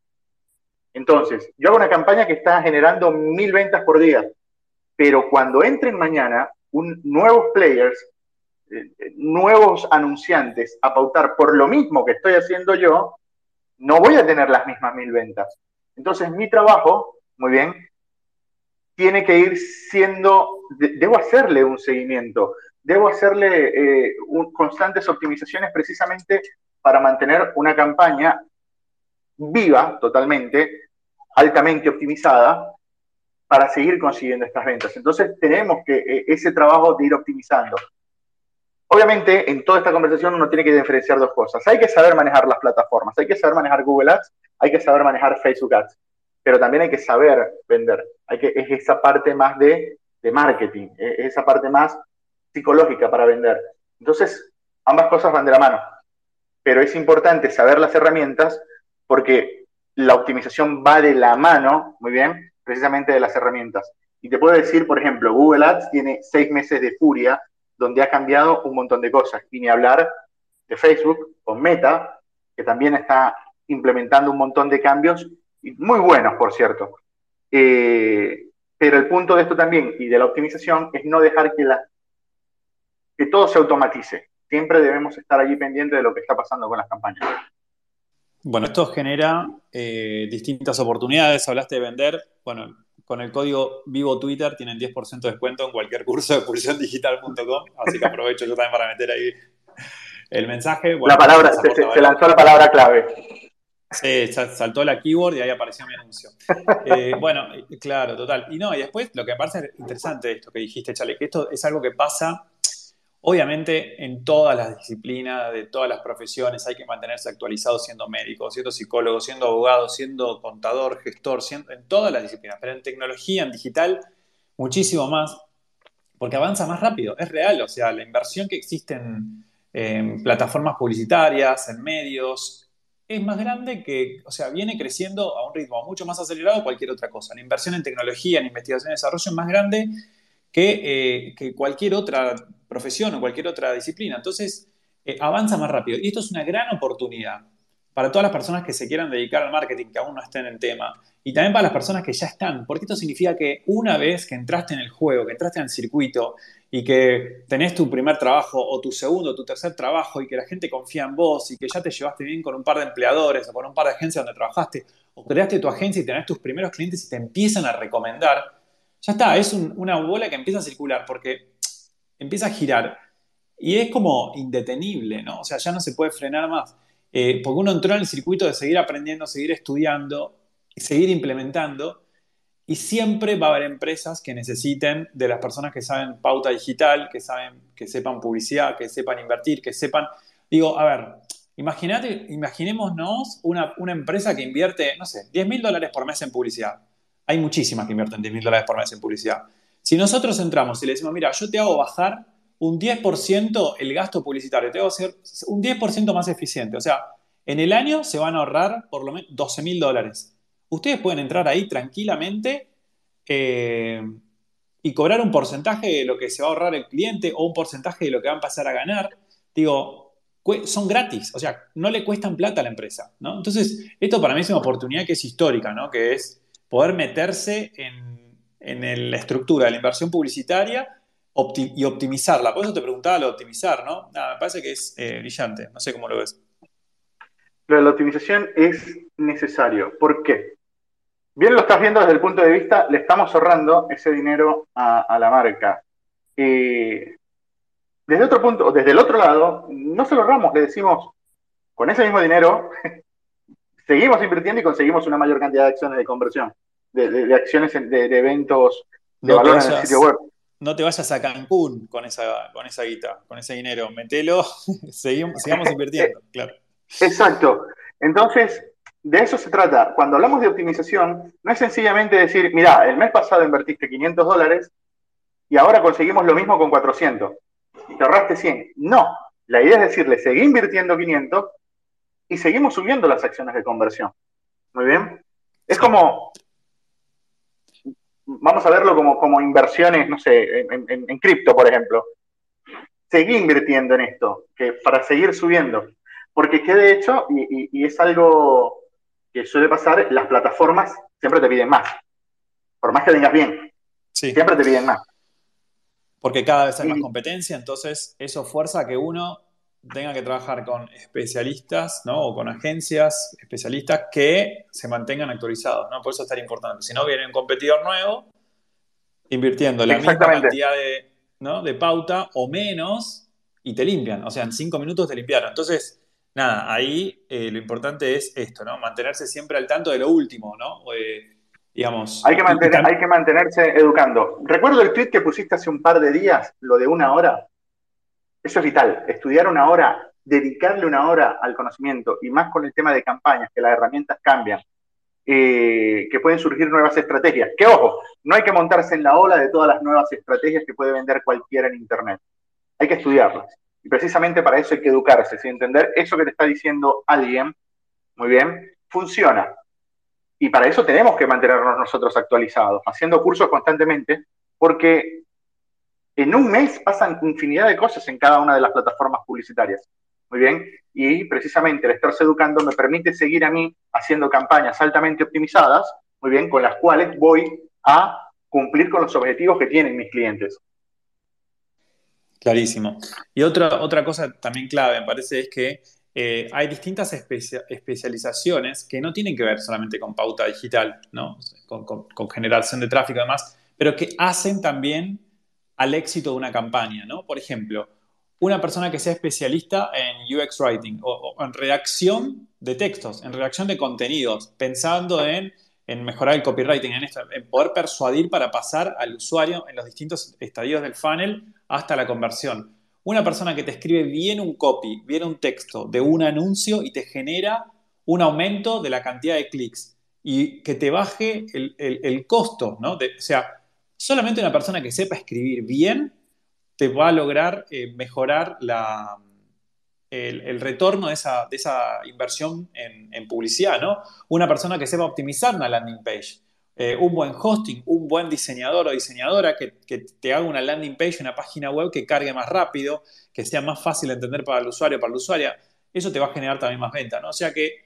Entonces, yo hago una campaña que está generando mil ventas por día, pero cuando entren mañana un, nuevos players, eh, nuevos anunciantes a pautar por lo mismo que estoy haciendo yo, no voy a tener las mismas mil ventas. Entonces, mi trabajo, muy bien, tiene que ir siendo, de, debo hacerle un seguimiento, debo hacerle eh, un, constantes optimizaciones precisamente para mantener una campaña viva totalmente, altamente optimizada, para seguir consiguiendo estas ventas. Entonces tenemos que eh, ese trabajo de ir optimizando. Obviamente, en toda esta conversación uno tiene que diferenciar dos cosas. Hay que saber manejar las plataformas, hay que saber manejar Google Ads, hay que saber manejar Facebook Ads, pero también hay que saber vender. Hay que, es esa parte más de, de marketing, es esa parte más psicológica para vender. Entonces, ambas cosas van de la mano, pero es importante saber las herramientas porque la optimización va de la mano, muy bien, precisamente de las herramientas. Y te puedo decir, por ejemplo, Google Ads tiene seis meses de furia donde ha cambiado un montón de cosas. Y ni hablar de Facebook con Meta, que también está implementando un montón de cambios, y muy buenos, por cierto. Eh, pero el punto de esto también, y de la optimización, es no dejar que, la, que todo se automatice. Siempre debemos estar allí pendientes de lo que está pasando con las campañas. Bueno, esto genera eh, distintas oportunidades. Hablaste de vender. Bueno, con el código Vivo Twitter tienen diez por ciento de descuento en cualquier curso de pulsión digital punto com. Así que aprovecho yo también para meter ahí el mensaje. La Bueno, les, palabra, les se, aporta se, se valor. lanzó la palabra clave. Sí, sa- saltó la keyword y ahí apareció mi anuncio. Eh, bueno, eh, claro, total. Y no, y después lo que me parece interesante de esto que dijiste, Chale, que esto es algo que pasa. Obviamente, en todas las disciplinas, de todas las profesiones, hay que mantenerse actualizado siendo médico, siendo psicólogo, siendo abogado, siendo contador, gestor, siendo, en todas las disciplinas. Pero en tecnología, en digital, muchísimo más, porque avanza más rápido. Es real, o sea, la inversión que existe en, en plataformas publicitarias, en medios, es más grande que, o sea, viene creciendo a un ritmo mucho más acelerado que cualquier otra cosa. La inversión en tecnología, en investigación y desarrollo es más grande que, eh, que cualquier otra profesión o cualquier otra disciplina. Entonces, eh, avanza más rápido. Y esto es una gran oportunidad para todas las personas que se quieran dedicar al marketing, que aún no estén en el tema, y también para las personas que ya están, porque esto significa que una vez que entraste en el juego, que entraste en el circuito y que tenés tu primer trabajo o tu segundo o tu tercer trabajo y que la gente confía en vos y que ya te llevaste bien con un par de empleadores o con un par de agencias donde trabajaste o creaste tu agencia y tenés tus primeros clientes y te empiezan a recomendar, ya está, es un, una bola que empieza a circular porque empieza a girar y es como indetenible, ¿no? O sea, ya no se puede frenar más. Eh, porque uno entró en el circuito de seguir aprendiendo, seguir estudiando, seguir implementando, y siempre va a haber empresas que necesiten de las personas que saben pauta digital, que saben, que sepan publicidad, que sepan invertir, que sepan. Digo, a ver, imaginate, imaginémonos una, una empresa que invierte, no sé, diez mil dólares por mes en publicidad. Hay muchísimas que invierten diez mil dólares por mes en publicidad. Si nosotros entramos y le decimos, mira, yo te hago bajar un diez por ciento el gasto publicitario, te hago hacer un diez por ciento más eficiente. O sea, en el año se van a ahorrar por lo menos doce mil dólares. Ustedes pueden entrar ahí tranquilamente eh, y cobrar un porcentaje de lo que se va a ahorrar el cliente o un porcentaje de lo que van a pasar a ganar. Digo, son gratis, o sea, no le cuestan plata a la empresa, ¿no? Entonces, esto para mí es una oportunidad que es histórica, ¿no? Que es poder meterse en, en el- la estructura de la inversión publicitaria opti- y optimizarla. Por eso te preguntaba lo de optimizar, ¿no? Nada, me parece que es eh, brillante, no sé cómo lo ves. Lo de la optimización es necesario. ¿Por qué? Bien lo estás viendo desde el punto de vista, le estamos ahorrando ese dinero a, a la marca. Eh, desde otro punto, desde el otro lado, no se lo ahorramos, le decimos, con ese mismo dinero, seguimos invirtiendo y conseguimos una mayor cantidad de acciones de conversión, de, de, de acciones de, de, eventos de No te valor en el sitio vayas, web. no te vayas a Cancún con esa, con esa guita, con ese dinero. Metelo, seguimos, sigamos invirtiendo, claro. Exacto. Entonces, de eso se trata. Cuando hablamos de optimización, no es sencillamente decir, mira, el mes pasado invertiste quinientos dólares y ahora conseguimos lo mismo con cuatrocientos. Te ahorraste cien. No. La idea es decirle, seguí invirtiendo quinientos y seguimos subiendo las acciones de conversión. Muy bien. Es Sí. como, vamos a verlo como, como inversiones, no sé, en, en, en cripto, por ejemplo. Seguí invirtiendo en esto, que para seguir subiendo. Porque que de hecho, y, y, y es algo que suele pasar, las plataformas siempre te piden más. Por más que tengas bien, Sí, siempre te piden más. porque cada vez hay más Y competencia, entonces eso fuerza a que uno tenga que trabajar con especialistas, ¿no? O con agencias especialistas que se mantengan actualizados, ¿no? Por eso es tan importante. Si no, viene un competidor nuevo invirtiendo la misma exactamente. cantidad de, ¿no? de pauta o menos y te limpian. O sea, en cinco minutos te limpiaron. Entonces, nada, ahí eh, lo importante es esto, ¿no? Mantenerse siempre al tanto de lo último, ¿no? Eh, digamos, Hay que, y, y mantener, tam- hay que mantenerse educando. Recuerdo el tweet que pusiste hace un par de días, lo de una hora. Eso es vital. Estudiar una hora, dedicarle una hora al conocimiento y más con el tema de campañas, que las herramientas cambian. Eh, que pueden surgir nuevas estrategias. Que ojo, no hay que montarse en la ola de todas las nuevas estrategias que puede vender cualquiera en Internet. Hay que estudiarlas. Y precisamente para eso hay que educarse, ¿sí? Entender eso que te está diciendo alguien, muy bien, funciona. Y para eso tenemos que mantenernos nosotros actualizados, haciendo cursos constantemente, porque en un mes pasan infinidad de cosas en cada una de las plataformas publicitarias. Muy bien. Y precisamente el estarse educando me permite seguir a mí haciendo campañas altamente optimizadas, muy bien, con las cuales voy a cumplir con los objetivos que tienen mis clientes. Clarísimo. Y otra, otra cosa también clave, me parece, es que eh, hay distintas especia- especializaciones que no tienen que ver solamente con pauta digital, ¿no? Con, con- con generación de tráfico y demás, pero que hacen también al éxito de una campaña, ¿no? Por ejemplo, una persona que sea especialista en U X Writing o, o en redacción de textos, en redacción de contenidos, pensando en, en mejorar el copywriting, en esto, en poder persuadir para pasar al usuario en los distintos estadios del funnel hasta la conversión. Una persona que te escribe bien un copy, bien un texto de un anuncio y te genera un aumento de la cantidad de clics y que te baje el, el- el costo, ¿no? De- o sea, solamente una persona que sepa escribir bien te va a lograr eh, mejorar la, el, el retorno de esa, de esa inversión en, en publicidad, ¿no? Una persona que sepa optimizar una landing page, eh, un buen hosting, un buen diseñador o diseñadora que, que te haga una landing page, una página web que cargue más rápido, que sea más fácil de entender para el usuario, para la usuaria, eso te va a generar también más venta, ¿no? O sea que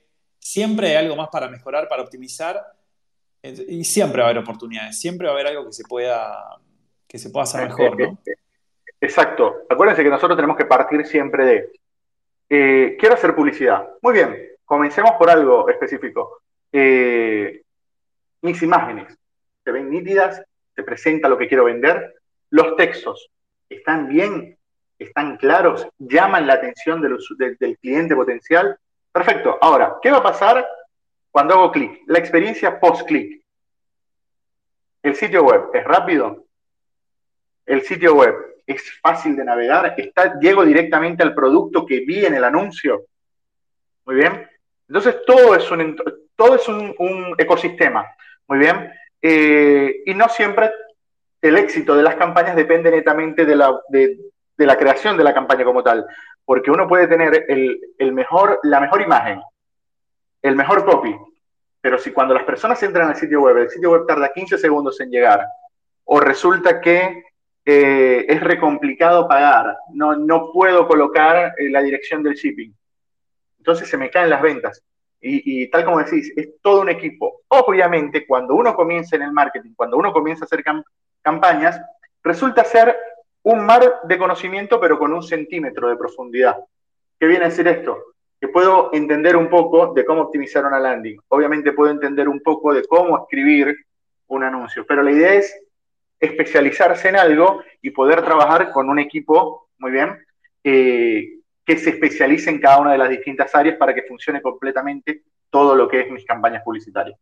siempre hay algo más para mejorar, para optimizar, eh, y siempre va a haber oportunidades, siempre va a haber algo que se pueda, que se pueda hacer Eh, eh, mejor, eh, ¿no? exacto. Acuérdense que nosotros tenemos que partir siempre de, eh, quiero hacer publicidad. Muy bien, comencemos por algo específico. Eh, mis imágenes se ven nítidas, se presenta lo que quiero vender, los textos están bien, están claros, llaman la atención del, del, del cliente potencial. Perfecto. Ahora, ¿qué va a pasar cuando hago clic? La experiencia post-clic. El sitio web es rápido, el sitio web es fácil de navegar, está, llego directamente al producto que vi en el anuncio. Muy bien. Entonces, todo es un, todo es un, un ecosistema. Muy bien. Eh, y no siempre el éxito de las campañas depende netamente de la, de, de la creación de la campaña como tal. Porque uno puede tener el, el mejor, la mejor imagen, el mejor copy, pero si cuando las personas entran al sitio web, el sitio web tarda quince segundos en llegar, o resulta que eh, es recomplicado pagar, no, no puedo colocar eh, la dirección del shipping, entonces se me caen las ventas. Y, y, tal como decís, es todo un equipo. Obviamente, cuando uno comienza en el marketing, cuando uno comienza a hacer cam campañas, resulta ser un mar de conocimiento, pero con un centímetro de profundidad. ¿Qué viene a decir esto? Que puedo entender un poco de cómo optimizar una landing. Obviamente puedo entender un poco de cómo escribir un anuncio, pero la idea es especializarse en algo y poder trabajar con un equipo, muy bien, eh, que se especialice en cada una de las distintas áreas para que funcione completamente todo lo que es mis campañas publicitarias.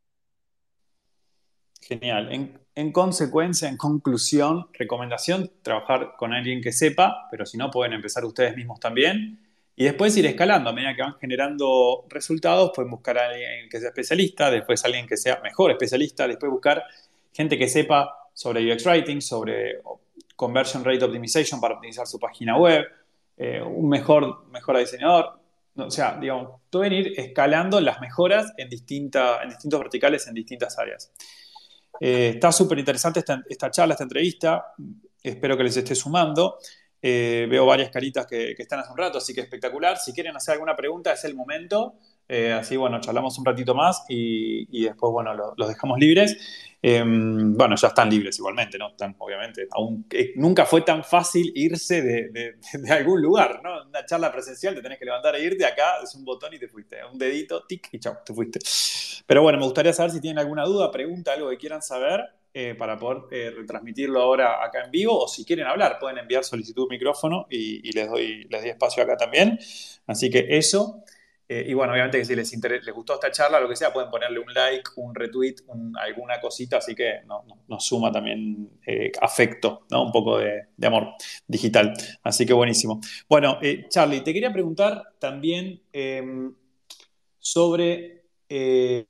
Genial. En, en consecuencia, en conclusión, recomendación, trabajar con alguien que sepa, pero si no, pueden empezar ustedes mismos también. Y después ir escalando. A medida que van generando resultados, pueden buscar a alguien que sea especialista, después alguien que sea mejor especialista, después buscar gente que sepa sobre U X Writing, sobre Conversion Rate Optimization para optimizar su página web, eh, un mejor, mejor diseñador. O sea, digamos, pueden ir escalando las mejoras en, distinta, en distintos verticales, en distintas áreas. Eh, está súper interesante esta, esta, charla, esta entrevista. Espero que les esté sumando. Eh, veo varias caritas que, que, están hace un rato, así que espectacular. Si quieren hacer alguna pregunta, es el momento. Eh, así, bueno, charlamos un ratito más y, y después, bueno, lo, los dejamos libres. Eh, bueno, ya están libres igualmente, ¿no? Están, obviamente, aún, eh, nunca fue tan fácil irse de, de, de, algún lugar, ¿no? Una charla presencial te tenés que levantar e irte, acá es un botón y te fuiste. Un dedito, tic, y chau, te fuiste. Pero bueno, me gustaría saber si tienen alguna duda, pregunta, algo que quieran saber eh, para poder eh, retransmitirlo ahora acá en vivo, o si quieren hablar, pueden enviar solicitud de micrófono y, y les, doy, les doy espacio acá también. Así que eso. Eh, y bueno, obviamente que si les, les gustó esta charla, lo que sea, pueden ponerle un like, un retweet, un, alguna cosita, así que no, no, nos suma también eh, afecto, ¿no? Un poco de, de, amor digital. Así que buenísimo. Bueno, eh, Charlie, te quería preguntar también eh, sobre eh,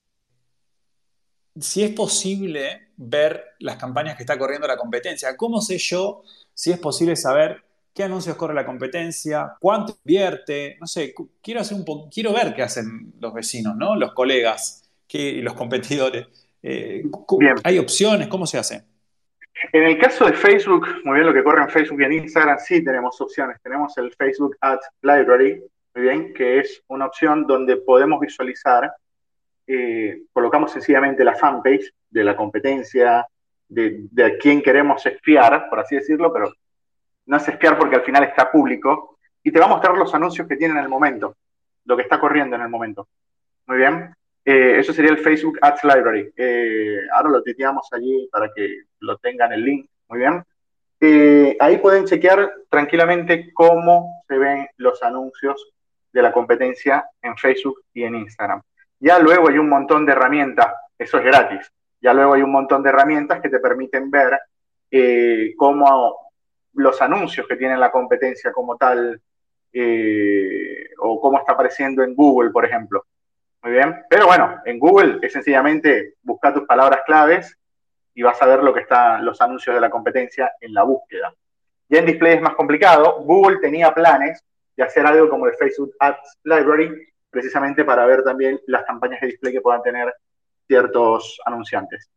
si es posible ver las campañas que está corriendo la competencia. ¿Cómo sé yo si es posible saber qué anuncios corre la competencia, cuánto invierte? No sé, quiero, hacer un po quiero ver qué hacen los vecinos, ¿no? Los colegas y los competidores. Eh, Bien. ¿Hay opciones? ¿Cómo se hace? En el caso de Facebook, muy bien, lo que corre en Facebook y en Instagram, sí tenemos opciones. Tenemos el Facebook Ads Library, muy bien, que es una opción donde podemos visualizar, eh, colocamos sencillamente la fanpage de la competencia, de, de a quién queremos espiar, por así decirlo, pero no es espiar porque al final está público, y te va a mostrar los anuncios que tiene en el momento, lo que está corriendo en el momento. Muy bien. Eh, eso sería el Facebook Ads Library. Eh, ahora lo tuiteamos allí para que lo tengan el link. Muy bien. Eh, ahí pueden chequear tranquilamente cómo se ven los anuncios de la competencia en Facebook y en Instagram. Ya luego hay un montón de herramientas, eso es gratis. Ya luego hay un montón de herramientas que te permiten ver eh, cómo los anuncios que tiene la competencia como tal, eh, o cómo está apareciendo en Google, por ejemplo. Muy bien. Pero bueno, en Google es sencillamente buscar tus palabras claves y vas a ver lo que están los anuncios de la competencia en la búsqueda. Ya en display es más complicado. Google tenía planes de hacer algo como el Facebook Ads Library, precisamente para ver también las campañas de display que puedan tener ciertos anunciantes.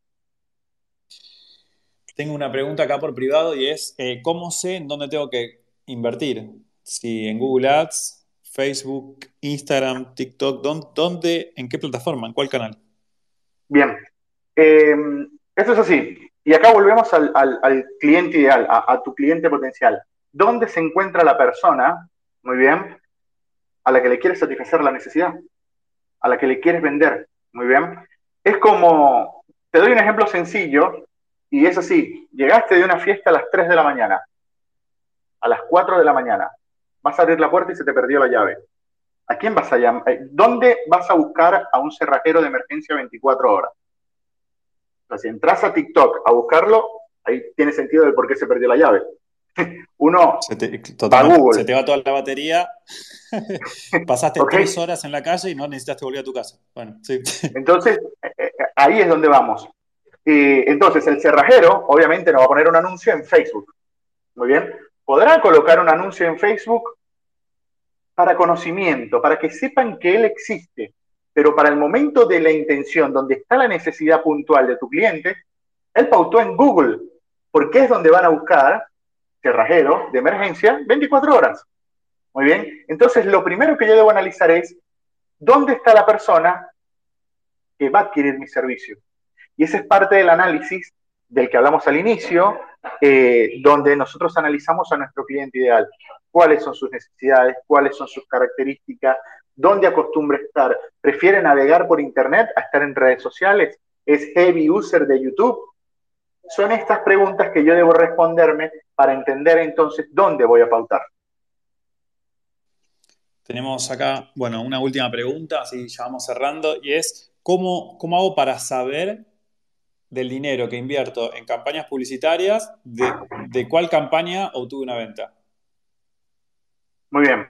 Tengo una pregunta acá por privado y es, eh, ¿cómo sé en dónde tengo que invertir? Si en Google Ads, Facebook, Instagram, TikTok, ¿dónde, dónde- en qué plataforma, en cuál canal? Bien. Eh, esto es así. Y acá volvemos al, al- al cliente ideal, a, a tu cliente potencial. ¿Dónde se encuentra la persona, muy bien, a la que le quieres satisfacer la necesidad, a la que le quieres vender? Muy bien. Es como, te doy un ejemplo sencillo, y es así. Llegaste de una fiesta a las tres de la mañana, a las cuatro de la mañana. Vas a abrir la puerta y se te perdió la llave. ¿A quién vas a llamar? ¿Dónde vas a buscar a un cerrajero de emergencia veinticuatro horas? O sea, si entras a TikTok a buscarlo, ahí tiene sentido del por qué se perdió la llave. Uno Se te- va a totalmente. Se Google, te va toda la batería. Pasaste ¿ok? tres horas en la calle y no necesitaste volver a tu casa. Bueno, sí. Entonces, eh, eh, ahí es donde vamos. Eh, entonces, el cerrajero, obviamente, no va a poner un anuncio en Facebook. Muy bien. Podrá colocar un anuncio en Facebook para conocimiento, para que sepan que él existe. Pero para el momento de la intención, donde está la necesidad puntual de tu cliente, él pautó en Google, porque es donde van a buscar cerrajero de emergencia veinticuatro horas. Muy bien. Entonces, lo primero que yo debo analizar es dónde está la persona que va a adquirir mi servicio. Y ese es parte del análisis del que hablamos al inicio, eh, donde nosotros analizamos a nuestro cliente ideal. ¿Cuáles son sus necesidades? ¿Cuáles son sus características? ¿Dónde acostumbra estar? ¿Prefiere navegar por Internet a estar en redes sociales? ¿Es heavy user de YouTube? Son estas preguntas que yo debo responderme para entender entonces dónde voy a pautar. Tenemos acá, bueno, una última pregunta, así ya vamos cerrando, y es, ¿cómo, cómo hago para saber del dinero que invierto en campañas publicitarias, de, de cuál campaña obtuve una venta? Muy bien.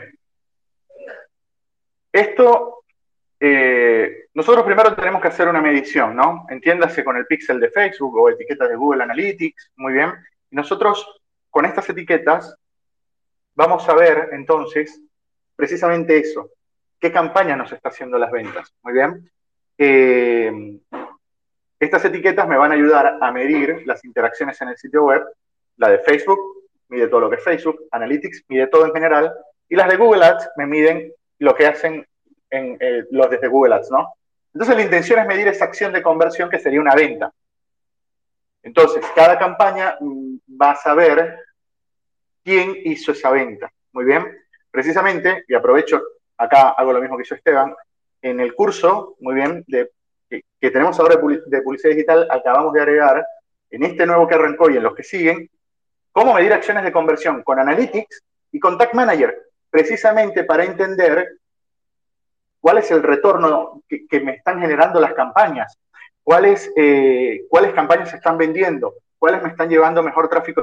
Esto, eh, nosotros primero tenemos que hacer una medición, ¿no? Entiéndase con el píxel de Facebook o etiquetas de Google Analytics, muy bien. Y nosotros, con estas etiquetas, vamos a ver entonces precisamente eso. ¿Qué campaña nos está haciendo las ventas? Muy bien. Eh, estas etiquetas me van a ayudar a medir las interacciones en el sitio web. La de Facebook mide todo lo que es Facebook, Analytics mide todo en general, y las de Google Ads me miden lo que hacen en, eh, los desde Google Ads, ¿no? Entonces la intención es medir esa acción de conversión que sería una venta. Entonces, cada campaña mm, va a saber quién hizo esa venta. Muy bien. Precisamente, y aprovecho, acá hago lo mismo que hizo Esteban, en el curso, muy bien, de, que, que tenemos ahora de, de publicidad digital, acabamos de agregar, en este nuevo que arrancó y en los que siguen, cómo medir acciones de conversión con Analytics y con Tag Manager, precisamente para entender cuál es el retorno que, que me están generando las campañas, cuáles, eh, cuáles campañas se están vendiendo, cuáles me están llevando mejor tráfico.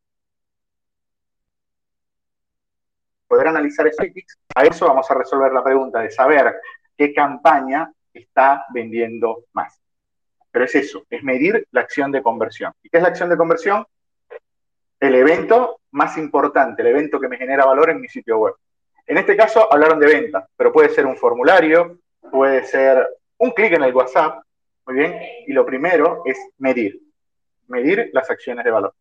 Poder analizar eso. A eso vamos a resolver la pregunta de saber qué campaña está vendiendo más. Pero es eso, es medir la acción de conversión. ¿Y qué es la acción de conversión? El evento más importante, el evento que me genera valor en mi sitio web. En este caso hablaron de venta, pero puede ser un formulario, puede ser un clic en el WhatsApp, muy bien, y lo primero es medir, medir las acciones de valor.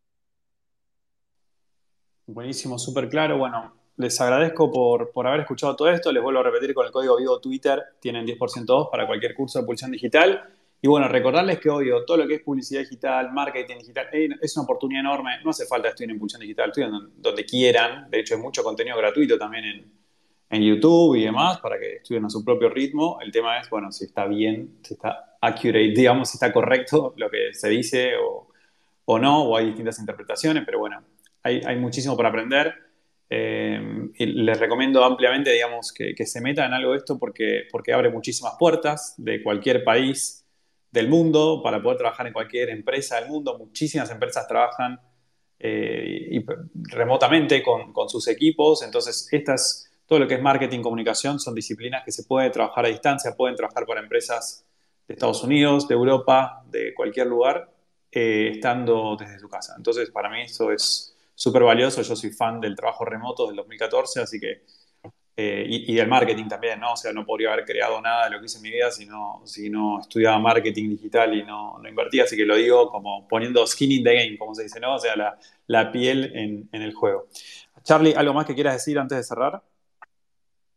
Buenísimo, súper claro. Bueno, les agradezco por, por haber escuchado todo esto. Les vuelvo a repetir con el código Vivo Twitter, tienen diez por ciento off para cualquier curso de publicidad digital. Y bueno, recordarles que obvio, todo lo que es publicidad digital, marketing digital, eh, es una oportunidad enorme. No hace falta estudiar en publicidad digital, estudien donde, donde quieran. De hecho, hay mucho contenido gratuito también en, en YouTube y demás para que estudien a su propio ritmo. El tema es, bueno, si está bien, si está accurate, digamos, si está correcto lo que se dice o, o no, o hay distintas interpretaciones, pero bueno, hay, hay muchísimo para aprender. Eh, y les recomiendo ampliamente, digamos, que, que se metan en algo de esto porque, porque abre muchísimas puertas de cualquier país del mundo para poder trabajar en cualquier empresa del mundo. Muchísimas empresas trabajan eh, y, remotamente con, con, sus equipos. Entonces, estas, todo lo que es marketing, comunicación, son disciplinas que se pueden trabajar a distancia, pueden trabajar para empresas de Estados Unidos, de Europa, de cualquier lugar, eh, estando desde su casa. Entonces, para mí eso es súper valioso. Yo soy fan del trabajo remoto del dos mil catorce, así que eh, y, y del marketing también, ¿no? O sea, no podría haber creado nada de lo que hice en mi vida si no, si no estudiaba marketing digital y no, no invertía. Así que lo digo como poniendo skin in the game, como se dice, ¿no? O sea, la, la piel en, en el juego. Charlie, ¿algo más que quieras decir antes de cerrar?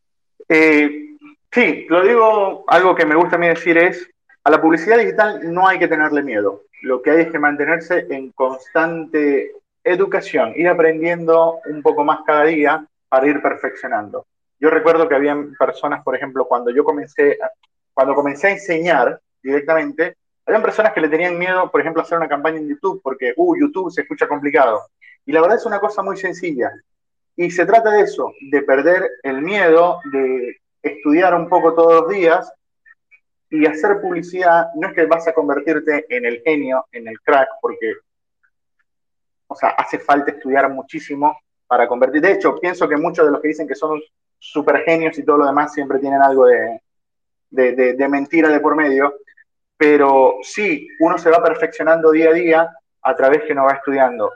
Eh, sí, lo digo, algo que me gusta a mí decir es, a la publicidad digital no hay que tenerle miedo. Lo que hay es que mantenerse en constante educación, ir aprendiendo un poco más cada día para ir perfeccionando. Yo recuerdo que había personas, por ejemplo, cuando yo comencé, cuando comencé a enseñar directamente, había personas que le tenían miedo, por ejemplo, a hacer una campaña en YouTube porque, uh, YouTube se escucha complicado. Y la verdad es una cosa muy sencilla. Y se trata de eso, de perder el miedo, de estudiar un poco todos los días y hacer publicidad. No es que vas a convertirte en el genio, en el crack, porque, o sea, hace falta estudiar muchísimo para convertir. De hecho, pienso que muchos de los que dicen que son super genios y todo lo demás siempre tienen algo de, de, de, de mentira de por medio. Pero sí, uno se va perfeccionando día a día a través que no va estudiando.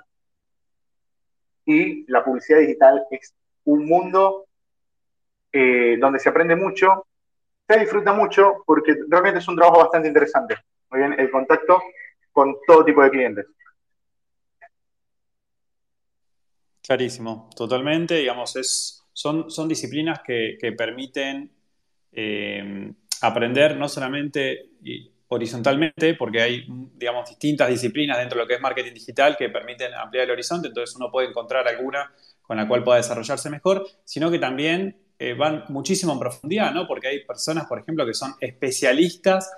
Y la publicidad digital es un mundo eh, donde se aprende mucho, se disfruta mucho porque realmente es un trabajo bastante interesante. Muy bien, el contacto con todo tipo de clientes. Clarísimo, totalmente. Digamos, es, son, son disciplinas que, que permiten eh, aprender no solamente y horizontalmente, porque hay, digamos, distintas disciplinas dentro de lo que es marketing digital que permiten ampliar el horizonte, entonces uno puede encontrar alguna con la cual pueda desarrollarse mejor, sino que también eh, van muchísimo en profundidad, ¿no? Porque hay personas, por ejemplo, que son especialistas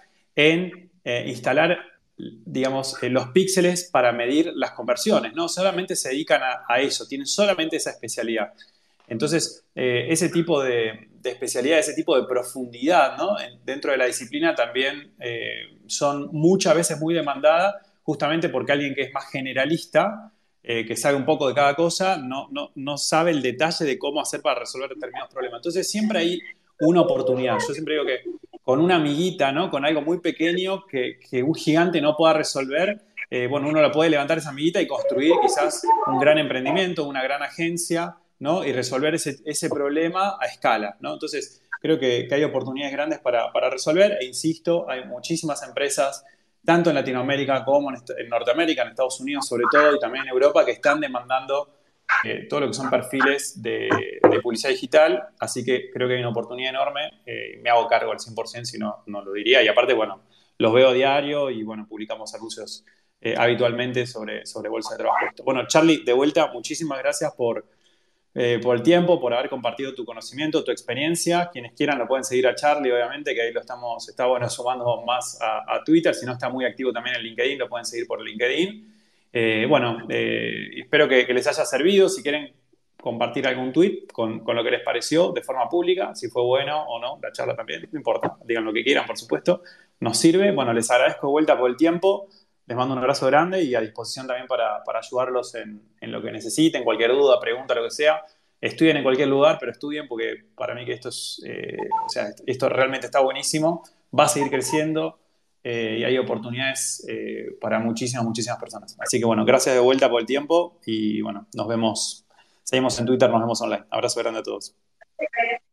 en eh, instalar, digamos, eh, los píxeles para medir las conversiones, ¿no? Solamente se dedican a, a eso, tienen solamente esa especialidad. Entonces, eh, ese tipo de, de, especialidad, ese tipo de profundidad, ¿no? En, dentro de la disciplina también eh, son muchas veces muy demandadas, justamente porque alguien que es más generalista, eh, que sabe un poco de cada cosa, no, no, no sabe el detalle de cómo hacer para resolver determinados problemas. Entonces, siempre hay una oportunidad. Yo siempre digo que con una amiguita, ¿no? Con algo muy pequeño que, que un gigante no pueda resolver, eh, bueno, uno la puede levantar esa amiguita y construir quizás un gran emprendimiento, una gran agencia, ¿no? Y resolver ese, ese problema a escala, ¿no? Entonces, creo que, que hay oportunidades grandes para, para, resolver e insisto, hay muchísimas empresas, tanto en Latinoamérica como en, en Norteamérica, en Estados Unidos sobre todo, y también en Europa, que están demandando eh, todo lo que son perfiles de, de, publicidad digital, así que creo que hay una oportunidad enorme, eh, me hago cargo al cien por ciento, si no, no lo diría, y aparte, bueno, los veo a diario y, bueno, publicamos anuncios eh, habitualmente sobre, sobre Bolsa de Trabajo. Bueno, Charlie, de vuelta, muchísimas gracias por eh, por el tiempo, por haber compartido tu conocimiento, tu experiencia. Quienes quieran lo pueden seguir a Charlie, obviamente, que ahí lo estamos, está bueno sumando más a, a Twitter. Si no, está muy activo también en LinkedIn, lo pueden seguir por LinkedIn. Eh, bueno, eh, espero que, que les haya servido. Si quieren compartir algún tweet con, con lo que les pareció de forma pública, si fue bueno o no, la charla también, no importa, digan lo que quieran, por supuesto, nos sirve. Bueno, les agradezco de vuelta por el tiempo, les mando un abrazo grande y a disposición también para, para ayudarlos en, en lo que necesiten, cualquier duda, pregunta, lo que sea. Estudien en cualquier lugar, pero estudien porque para mí que esto es, eh, o sea, esto realmente está buenísimo, va a seguir creciendo eh, y hay oportunidades eh, para muchísimas, muchísimas personas. Así que bueno, gracias de vuelta por el tiempo y bueno, nos vemos, seguimos en Twitter, nos vemos online. Abrazo grande a todos.